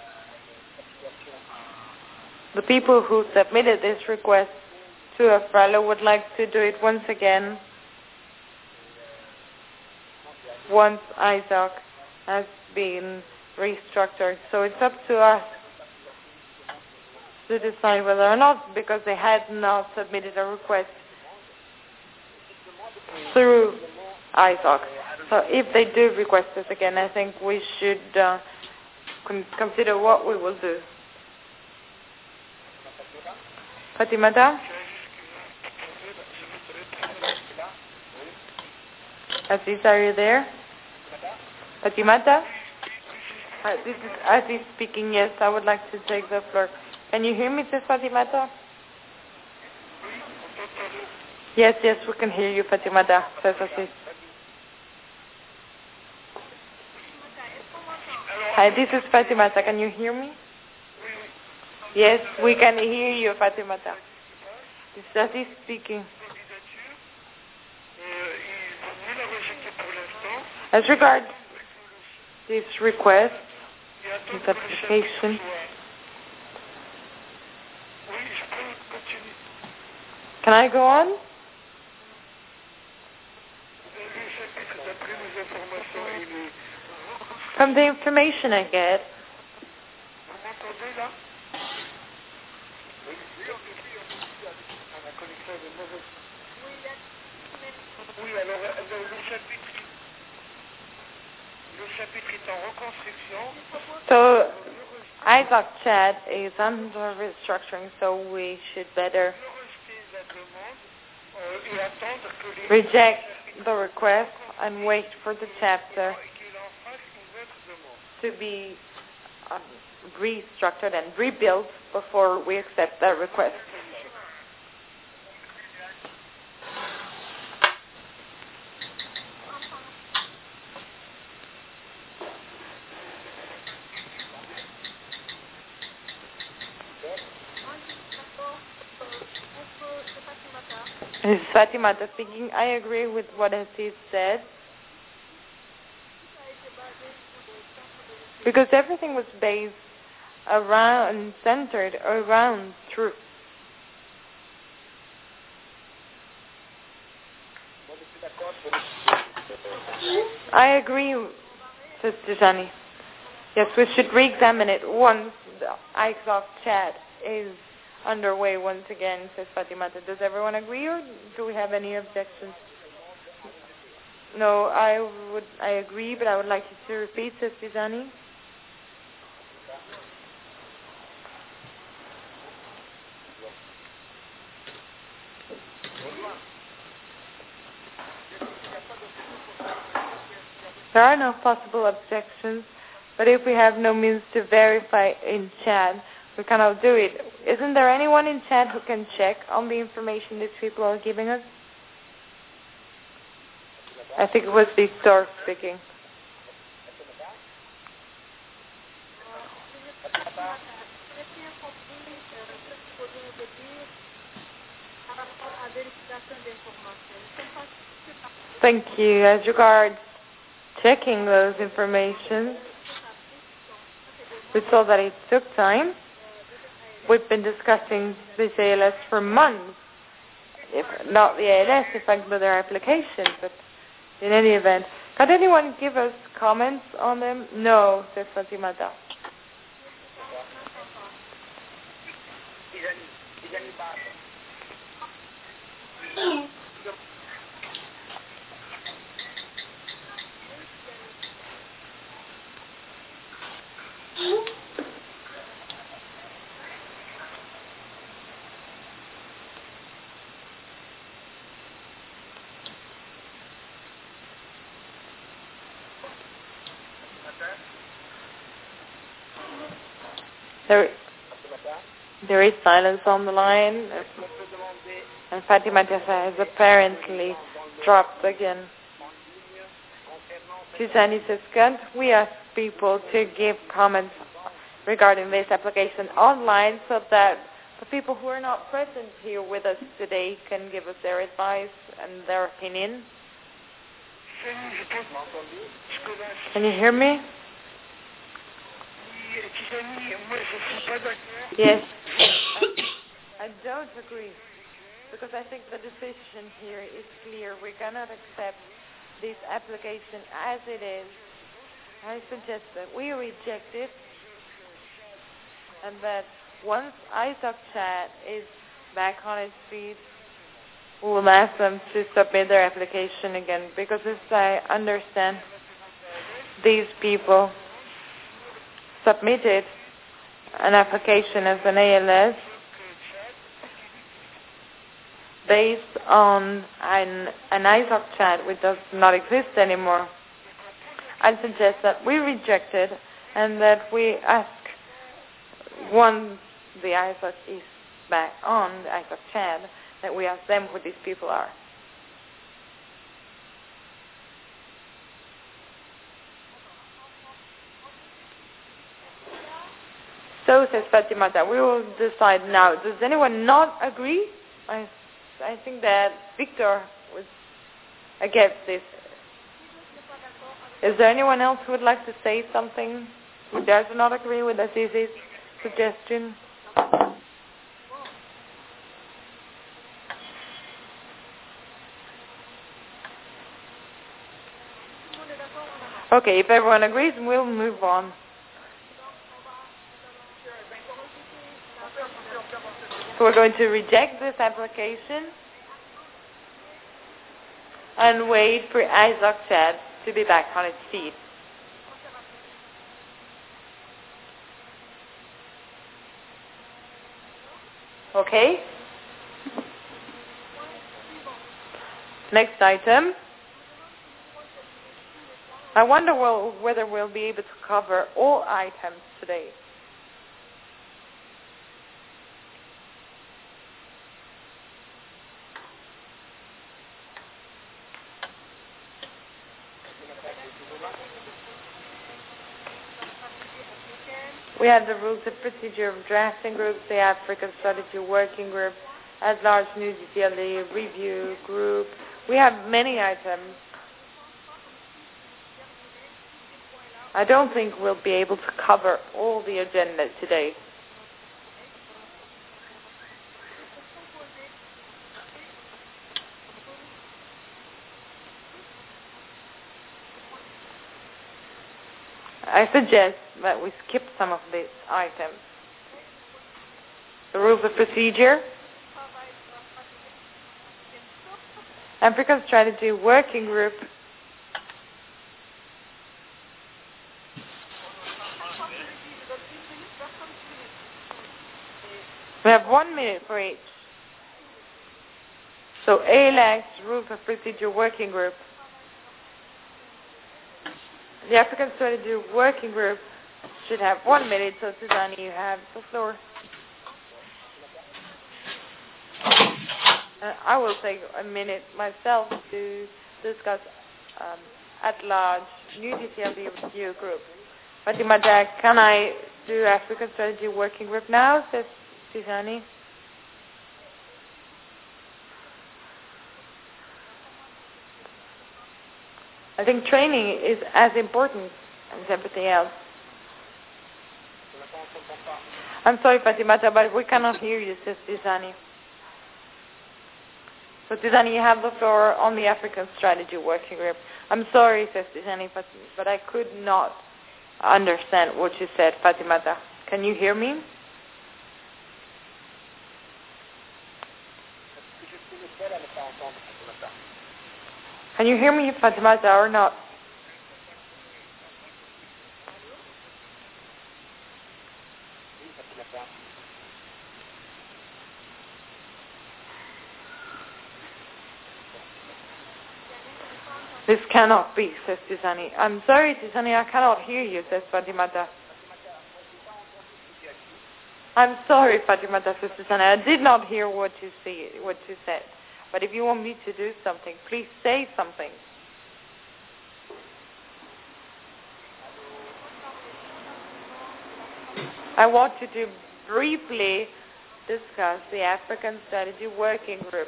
the people who submitted this request to AFRALO would like to do it once again once Isaac has been restructured. So it's up to us to decide whether or not, because they had not submitted a request through Isaac. So if they do request this again, I think we should consider what we will do. Fatimata? Aziz, are you there? Fatimata? This is Aziz speaking. Yes, I would like to take the floor. Can you hear me, Sis Fatimata? Yes, we can hear you, Fatimata, says Aziz. Hi, this is Fatimata. Can you hear me? Yes, we can hear you, Fatimata. This is Aziz speaking. As regards this request, this application, can I go on? From the information I get, so Isaac Chat is under restructuring, so we should better reject the request and wait for the chapter to be restructured and rebuilt before we accept that request. This is Fatimata speaking. I agree with what Aziz said, because everything was based around and centered around truth. I agree, Sister Jani. Yes, we should re-examine it once the Isaac chat is underway once again, says Fatimata. Does everyone agree, or do we have any objections? No, I agree, but I would like you to repeat, says Tijani. There are no possible objections, but if we have no means to verify in chat, we cannot do it. Isn't there anyone in chat who can check on the information these people are giving us? I think it was Victor speaking. Thank you. As regards checking those information, we saw that it took time. We've been discussing this ALS for months, if not the ALS, in fact, but their application. But in any event, can anyone give us comments on them? No, says Fatimata. There is silence on the line, and Fatima Tessa has apparently dropped again. Suzanne says, can't we ask people to give comments regarding this application online so that the people who are not present here with us today can give us their advice and their opinion? Can you hear me? Yes. I don't agree, because I think the decision here is clear. We cannot accept this application as it is. I suggest that we reject it, and that once ISOC chat is back on its feet, we will ask them to submit their application again, because as I understand, these people submitted an application as an ALS based on an ISOC chat which does not exist anymore. I suggest that we reject it and that we ask, once the ISOC is back on, the ISOC chat, that we ask them who these people are. So, says Fatimata, we will decide now. Does anyone not agree? I think that Victor was against this. Is there anyone else who would like to say something who does not agree with Aziz's suggestion? Okay, if everyone agrees, we'll move on. So we're going to reject this application and wait for ISOC chat to be back on its feet. Okay? Next item. I wonder whether we'll be able to cover all items today. We have the rules of procedure of drafting groups, the African Strategy Working Group, at-large New DCLD review group. We have many items. I don't think we'll be able to cover all the agenda today. I suggest that we skip some of these items. The rules of procedure, African Strategy Working Group, we have 1 minute for each. So ALS, Rules of Procedure Working Group. The African Strategy Working Group should have 1 minute, so Suzanne, you have the floor. I will take a minute myself to discuss at-large New DCLD review group. Fatima Jack, can I do African Strategy Working Group now, says Suzanne? I think training is as important as everything else. I'm sorry, Fatimata, but we cannot hear you, says Suzanne. So, Suzanne, you have the floor on the African Strategy Working Group. I'm sorry, says Suzanne, but I could not understand what you said, Fatimata. Can you hear me? Can you hear me, Fatimata, or not? This cannot be, says Tizani. I'm sorry, Tizani, I cannot hear you, says Fatimata. I'm sorry, Fatimata, says Tizani. I did not hear what you said. But if you want me to do something, please say something. I want you to briefly discuss the African Strategy Working Group.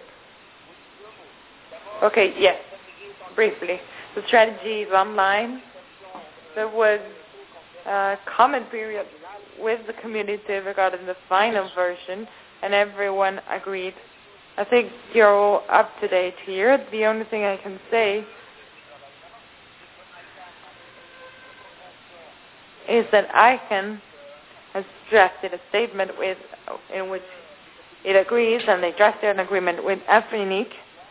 Okay, yes. Briefly. The strategy is online. There was a comment period with the community regarding the final version, and everyone agreed. I think you're all up to date here. The only thing I can say is that ICANN has drafted a statement in which it agrees, and they drafted an agreement with Afrinic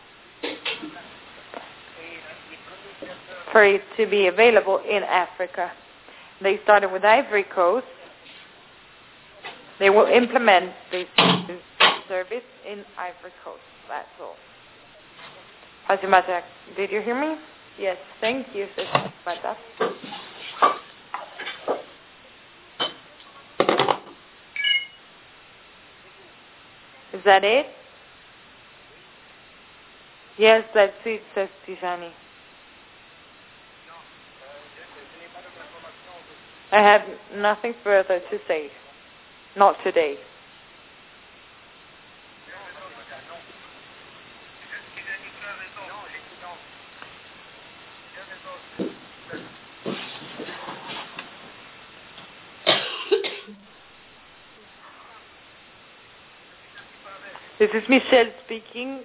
for it to be available in Africa. They started with Ivory Coast. They will implement this service in Ivory Coast. That's all. Fatimata, did you hear me? Yes, thank you, Sister Fatimata. Is that it? Yes, that's it, says Tijani. I have nothing further to say. Not today. This is Michelle speaking.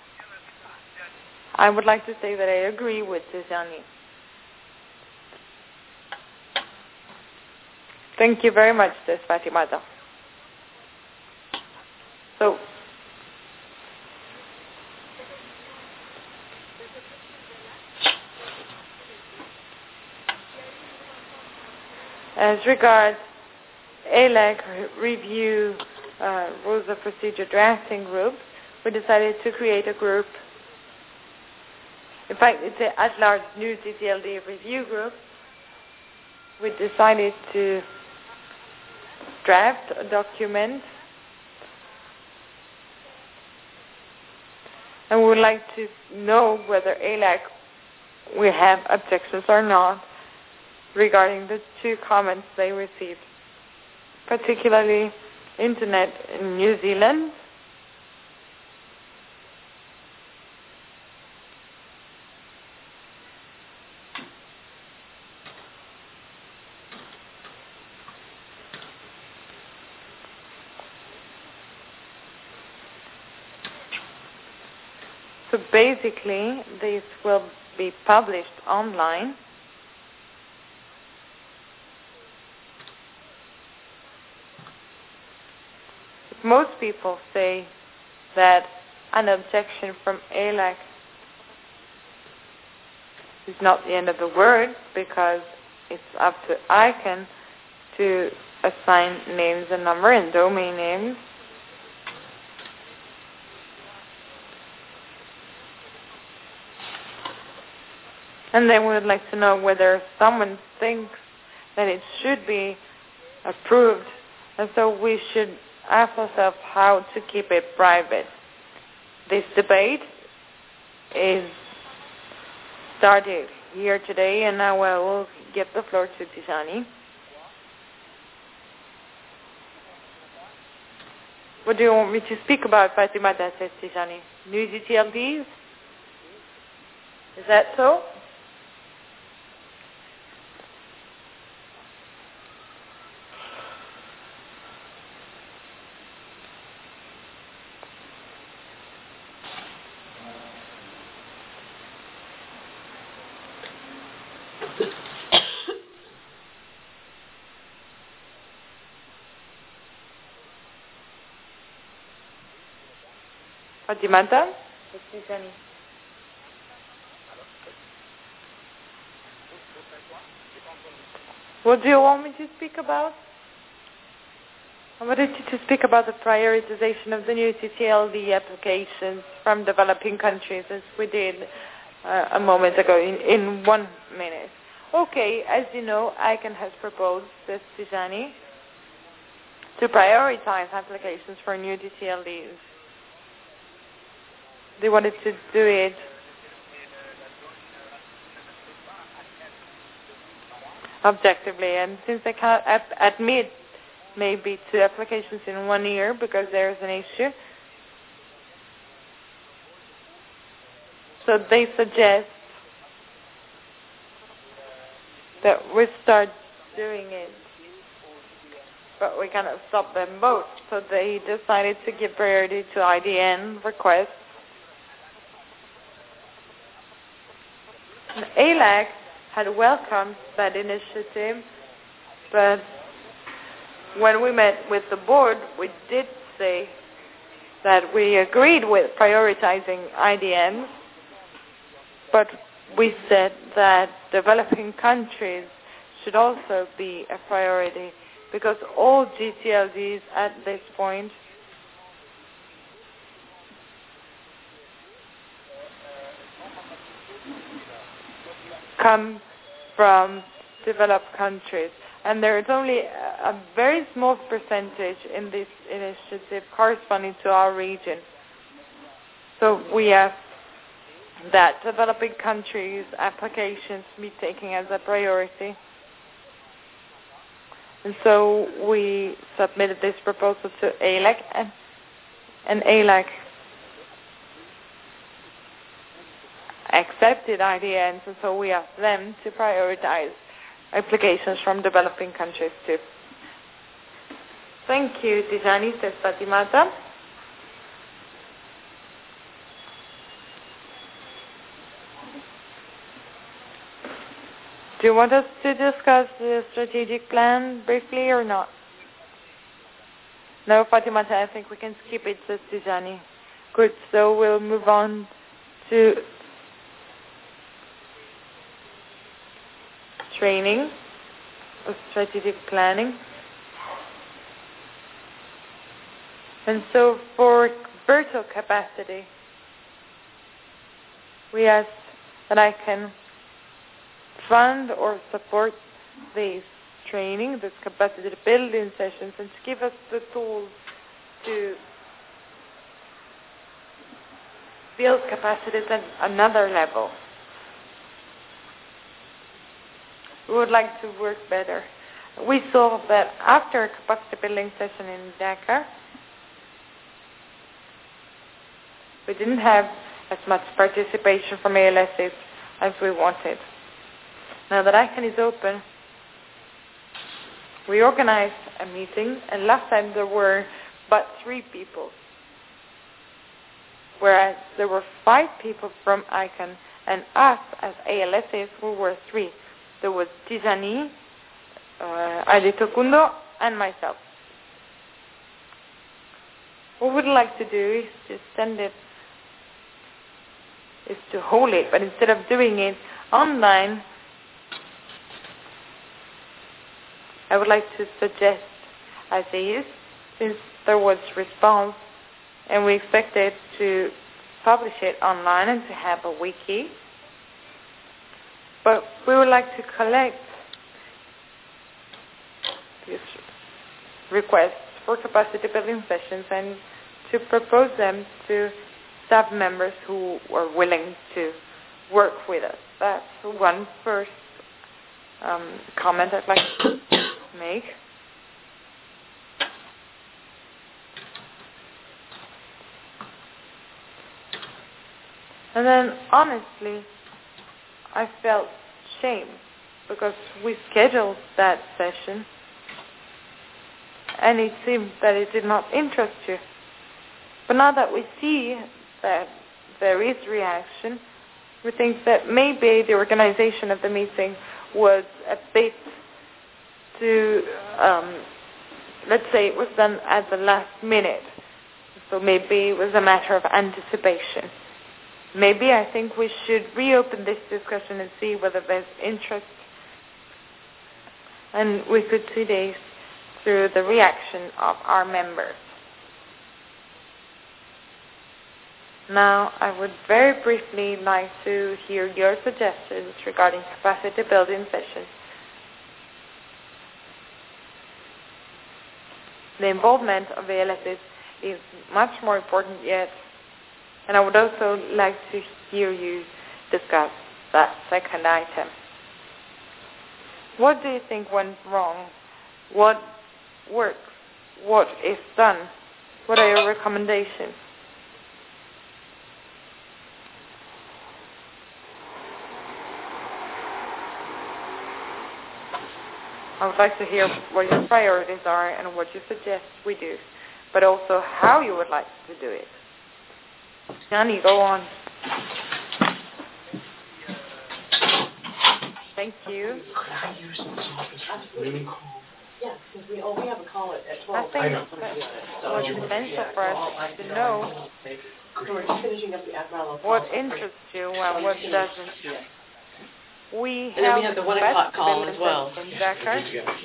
I would like to say that I agree with Tijani. Thank you very much, says Fatimata. So, as regards ALAC review rules of procedure drafting group, we decided to create a group. In fact, it's an at-large new GTLD review group. We decided to draft a document, and we would like to know whether ALAC will have objections or not regarding the 2 comments they received, particularly Internet in New Zealand So basically, this will be published online. Most people say that an objection from ALAC is not the end of the word, because it's up to ICANN to assign names and number and domain names. And then we would like to know whether someone thinks that it should be approved. And so we should ask ourselves how to keep it private. This debate is started here today, and now I will give the floor to Tijani. What do you want me to speak about, Fatima? That says Tijani. New GTLDs? Is that so? Fatimata? What do you want me to speak about? I wanted to speak about the prioritization of the new TTLD applications from developing countries, as we did a moment ago in 1 minute. Okay, as you know, ICANN has proposed this Tijani to prioritize applications for new TTLDs. They wanted to do it objectively, and since they cannot admit maybe 2 applications in 1 year because there's an issue, so they suggest that we start doing it, but we cannot stop them both. So they decided to give priority to IDN requests. And ALAC had welcomed that initiative, but when we met with the board, we did say that we agreed with prioritizing IDNs, but we said that developing countries should also be a priority because all GTLDs at this point come from developed countries. And there is only a very small percentage in this initiative corresponding to our region. So we have that developing countries' applications be taken as a priority. And so we submitted this proposal to ALAC, and ALAC accepted IDNs, and so we asked them to prioritize applications from developing countries too. Thank you, Tijani, says Fatimata. Do you want us to discuss the strategic plan briefly or not? No, Fatimata, I think we can skip it, says Tijani. Good, so we'll move on to training of strategic planning. And so for virtual capacity, we asked that I can fund or support these training, this capacity building sessions, and to give us the tools to build capacities at another level. We would like to work better. We saw that after a capacity building session in Dakar, we didn't have as much participation from ALSs as we wanted. Now that ICANN is open, we organized a meeting, and last time there were but 3 people, whereas there were 5 people from ICANN, and us as ALSs, we were 3. There was Tijani, Ali Tokundo, and myself. What we'd like to do is to send it, is to hold it, but instead of doing it online, I would like to suggest as is, since there was response, and we expected to publish it online and to have a wiki. But we would like to collect these requests for capacity building sessions and to propose them to staff members who are willing to work with us. That's one first comment I'd like to make. And then, honestly, I felt shame because we scheduled that session and it seemed that it did not interest you. But now that we see that there is reaction, we think that maybe the organization of the meeting was a bit too, let's say it was done at the last minute. So maybe it was a matter of anticipation. Maybe I think we should reopen this discussion and see whether there's interest And we could see this through the reaction of our members. Now, I would very briefly like to hear your suggestions regarding capacity building sessions. The involvement of ALSs is much more important yet, and I would also like to hear you discuss that second item. What do you think went wrong? What works? What is done? What are your recommendations? I would like to hear what your priorities are and what you suggest we do, but also how you would like to do it. Yanni, go on. Thank you. Could I use this office for Zoom call? Yeah, because we have a call at 12. I think what's essential for us to know So we're just finishing up the AFRALO. what interests you and what doesn't. We And then we have have the 1 o'clock call as well. From Dakar.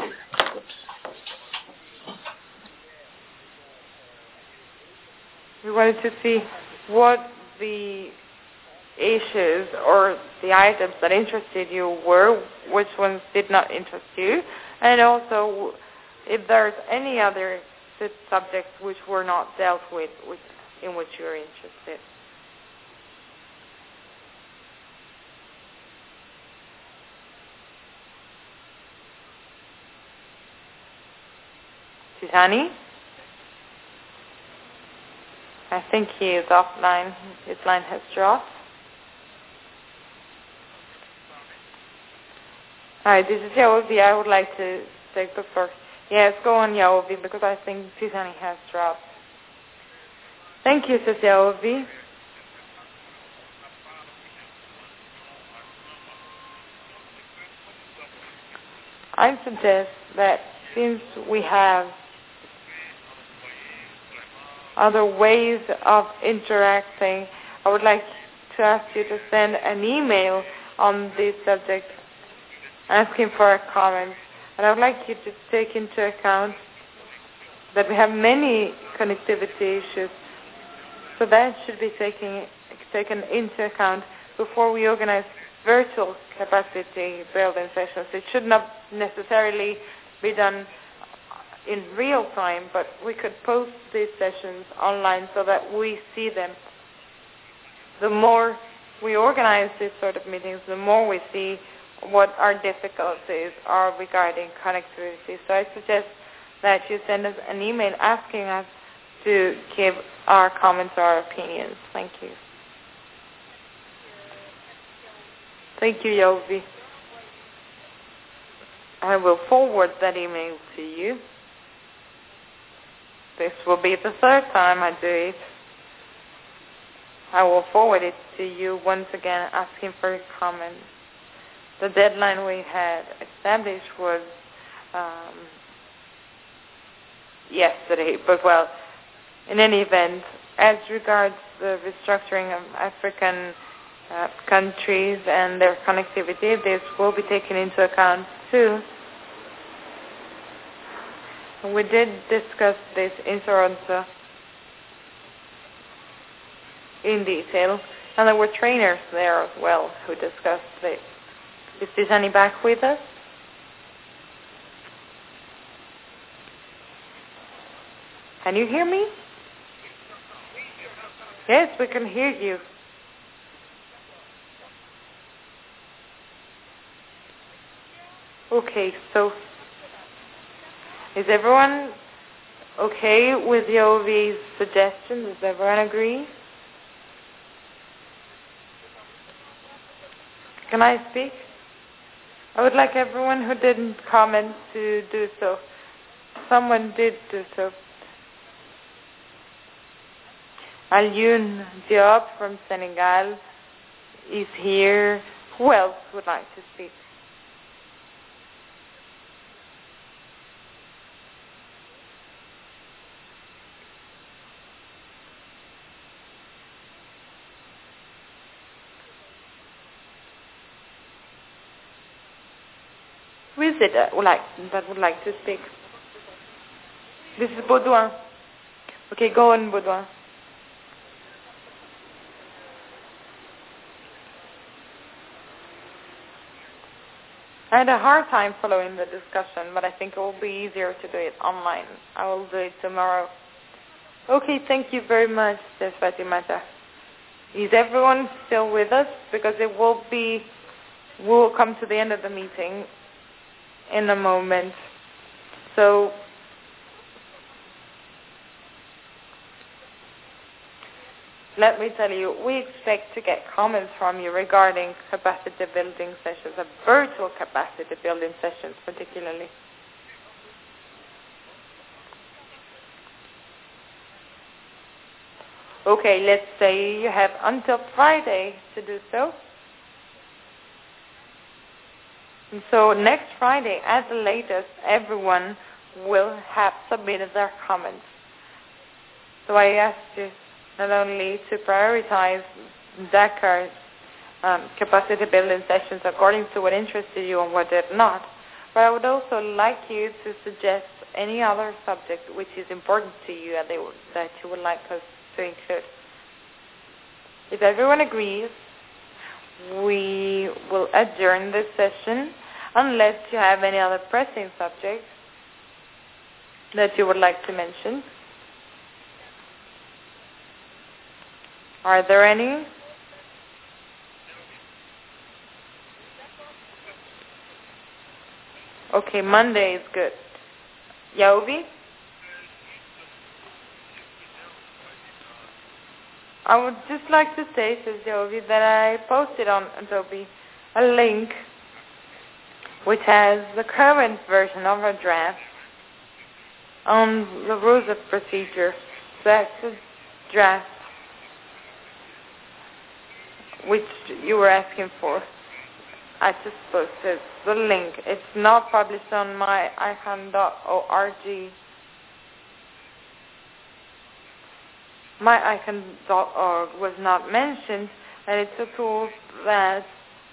We wanted to see what the issues or the items that interested you were, which ones did not interest you, and also if there's any other subjects which were not dealt with in which you're interested. Tijani? I think he is offline. His line has dropped. Hi, this is Yaovi. I would like to take the first. Yes, go on, Yaovi, because I think Tijani has dropped. Thank you, Sis Yaovi. I suggest that since we have other ways of interacting, I would like to ask you to send an email on this subject asking for a comment. And I would like you to take into account that we have many connectivity issues, so that should be taken into account before we organize virtual capacity building sessions. It should not necessarily be done in real time, but we could post these sessions online so that we see them. The more we organize these sort of meetings, the more we see what our difficulties are regarding connectivity. So I suggest that you send us an email asking us to give our comments or our opinions. Thank you. Thank you, Yovi. I will forward that email to you. This will be the third time I do it. I will forward it to you once again, asking for your comments. The deadline we had established was yesterday, but well, in any event, as regards the restructuring of African countries and their connectivity, this will be taken into account too. We did discuss this in Toronto in detail, and there were trainers there as well who discussed this. Is Tijani back with us? Can you hear me? Yes, we can hear you. Okay, so is everyone okay with Yovi's suggestion? Does everyone agree? Can I speak? I would like everyone who didn't comment to do so. Someone did do so. Alioune Diop from Senegal is here. Who else would like to speak? Who is it that would like to speak? This is Baudouin. Okay, go on, Baudouin. I had a hard time following the discussion, but I think it will be easier to do it online. I will do it tomorrow. Okay, thank you very much, Fatimata. Is everyone still with us? Because we'll come to the end of the meeting in a moment. So, let me tell you, we expect to get comments from you regarding capacity building sessions, virtual capacity building sessions particularly. Okay, let's say you have until Friday to do so. And so next Friday, at the latest, everyone will have submitted their comments. So I ask you not only to prioritize Dakar's capacity building sessions according to what interested you and what did not, but I would also like you to suggest any other subject which is important to you that you would like us to include. If everyone agrees, we will adjourn this session unless you have any other pressing subjects that you would like to mention. Are there any? Okay, Monday is good. Yaovi? I would just like to say, says Yaovi, that I posted on Adobe a link which has the current version of our draft on the rules of procedure. That's a draft which you were asking for. I just posted the link. It's not published on my icon.org. My icon.org was not mentioned, and it's a tool that's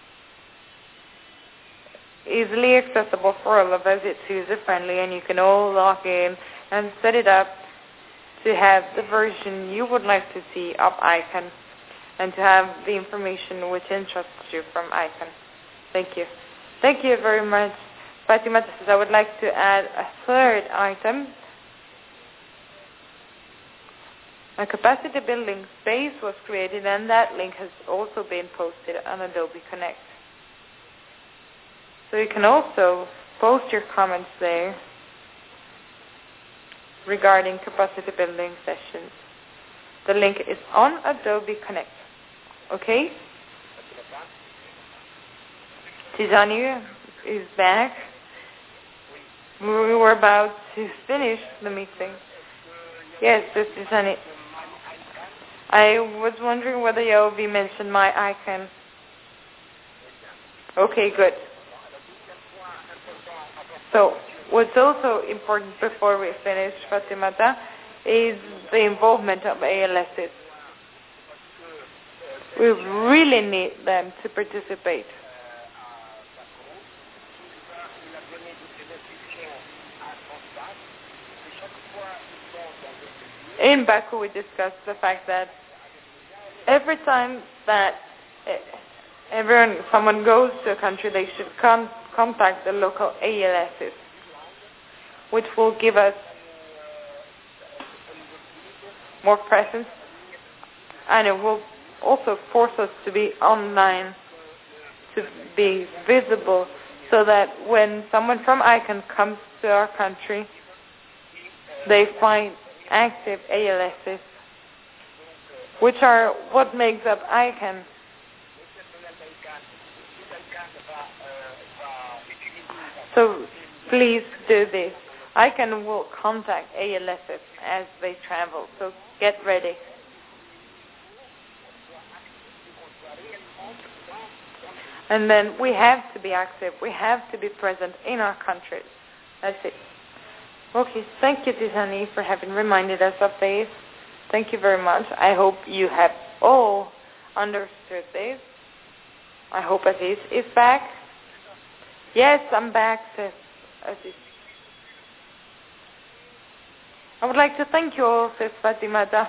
easily accessible for all of us. It's user-friendly, and you can all log in and set it up to have the version you would like to see of Icon and to have the information which interests you from Icon. Thank you. Thank you very much. Fatima says I would like to add a third item. A capacity building space was created, and that link has also been posted on Adobe Connect. So you can also post your comments there regarding capacity building sessions. The link is on Adobe Connect. Okay? Tijani is back. We were about to finish the meeting. Yes, this is Tijani. I was wondering whether Yaovi mentioned my icon. Okay, good. So, what's also important before we finish, Fatimata, is the involvement of ALSs. We really need them to participate. In Baku, we discussed the fact that every time that someone goes to a country, they should contact the local ALSs, which will give us more presence, and it will also force us to be online, to be visible, so that when someone from ICANN comes to our country, they find active ALSs, which are what makes up ICANN. So please do this. ICANN will contact ALSs as they travel, so get ready. And then we have to be active. We have to be present in our countries. That's it. Okay, thank you, Tizani, for having reminded us of this. Thank you very much. I hope you have all understood this. I hope Aziz is back. Yes, I'm back, sis. I would like to thank you all, sis Fatimata.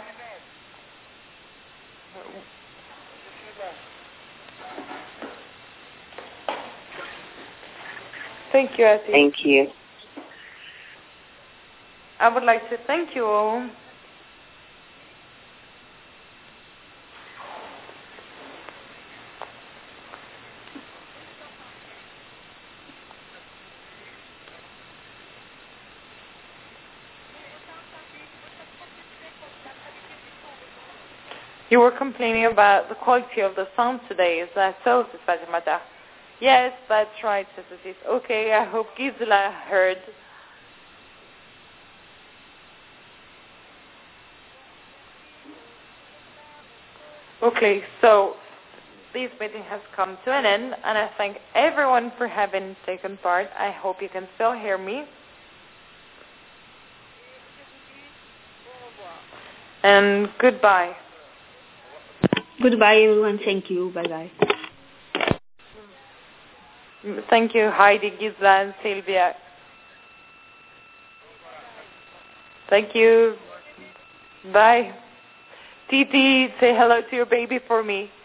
Thank you, Ati. Thank you. I would like to thank you all. You were complaining about the quality of the sound today. Is that so, Sis Fatimata? Yes, that's right, Sis Aziz. Okay, I hope Gisela heard. Okay, so this meeting has come to an end, and I thank everyone for having taken part. I hope you can still hear me. And goodbye. Goodbye, everyone. Thank you. Bye-bye. Thank you, Heidi, Gisela, and Sylvia. Thank you. Bye. Titi, say hello to your baby for me.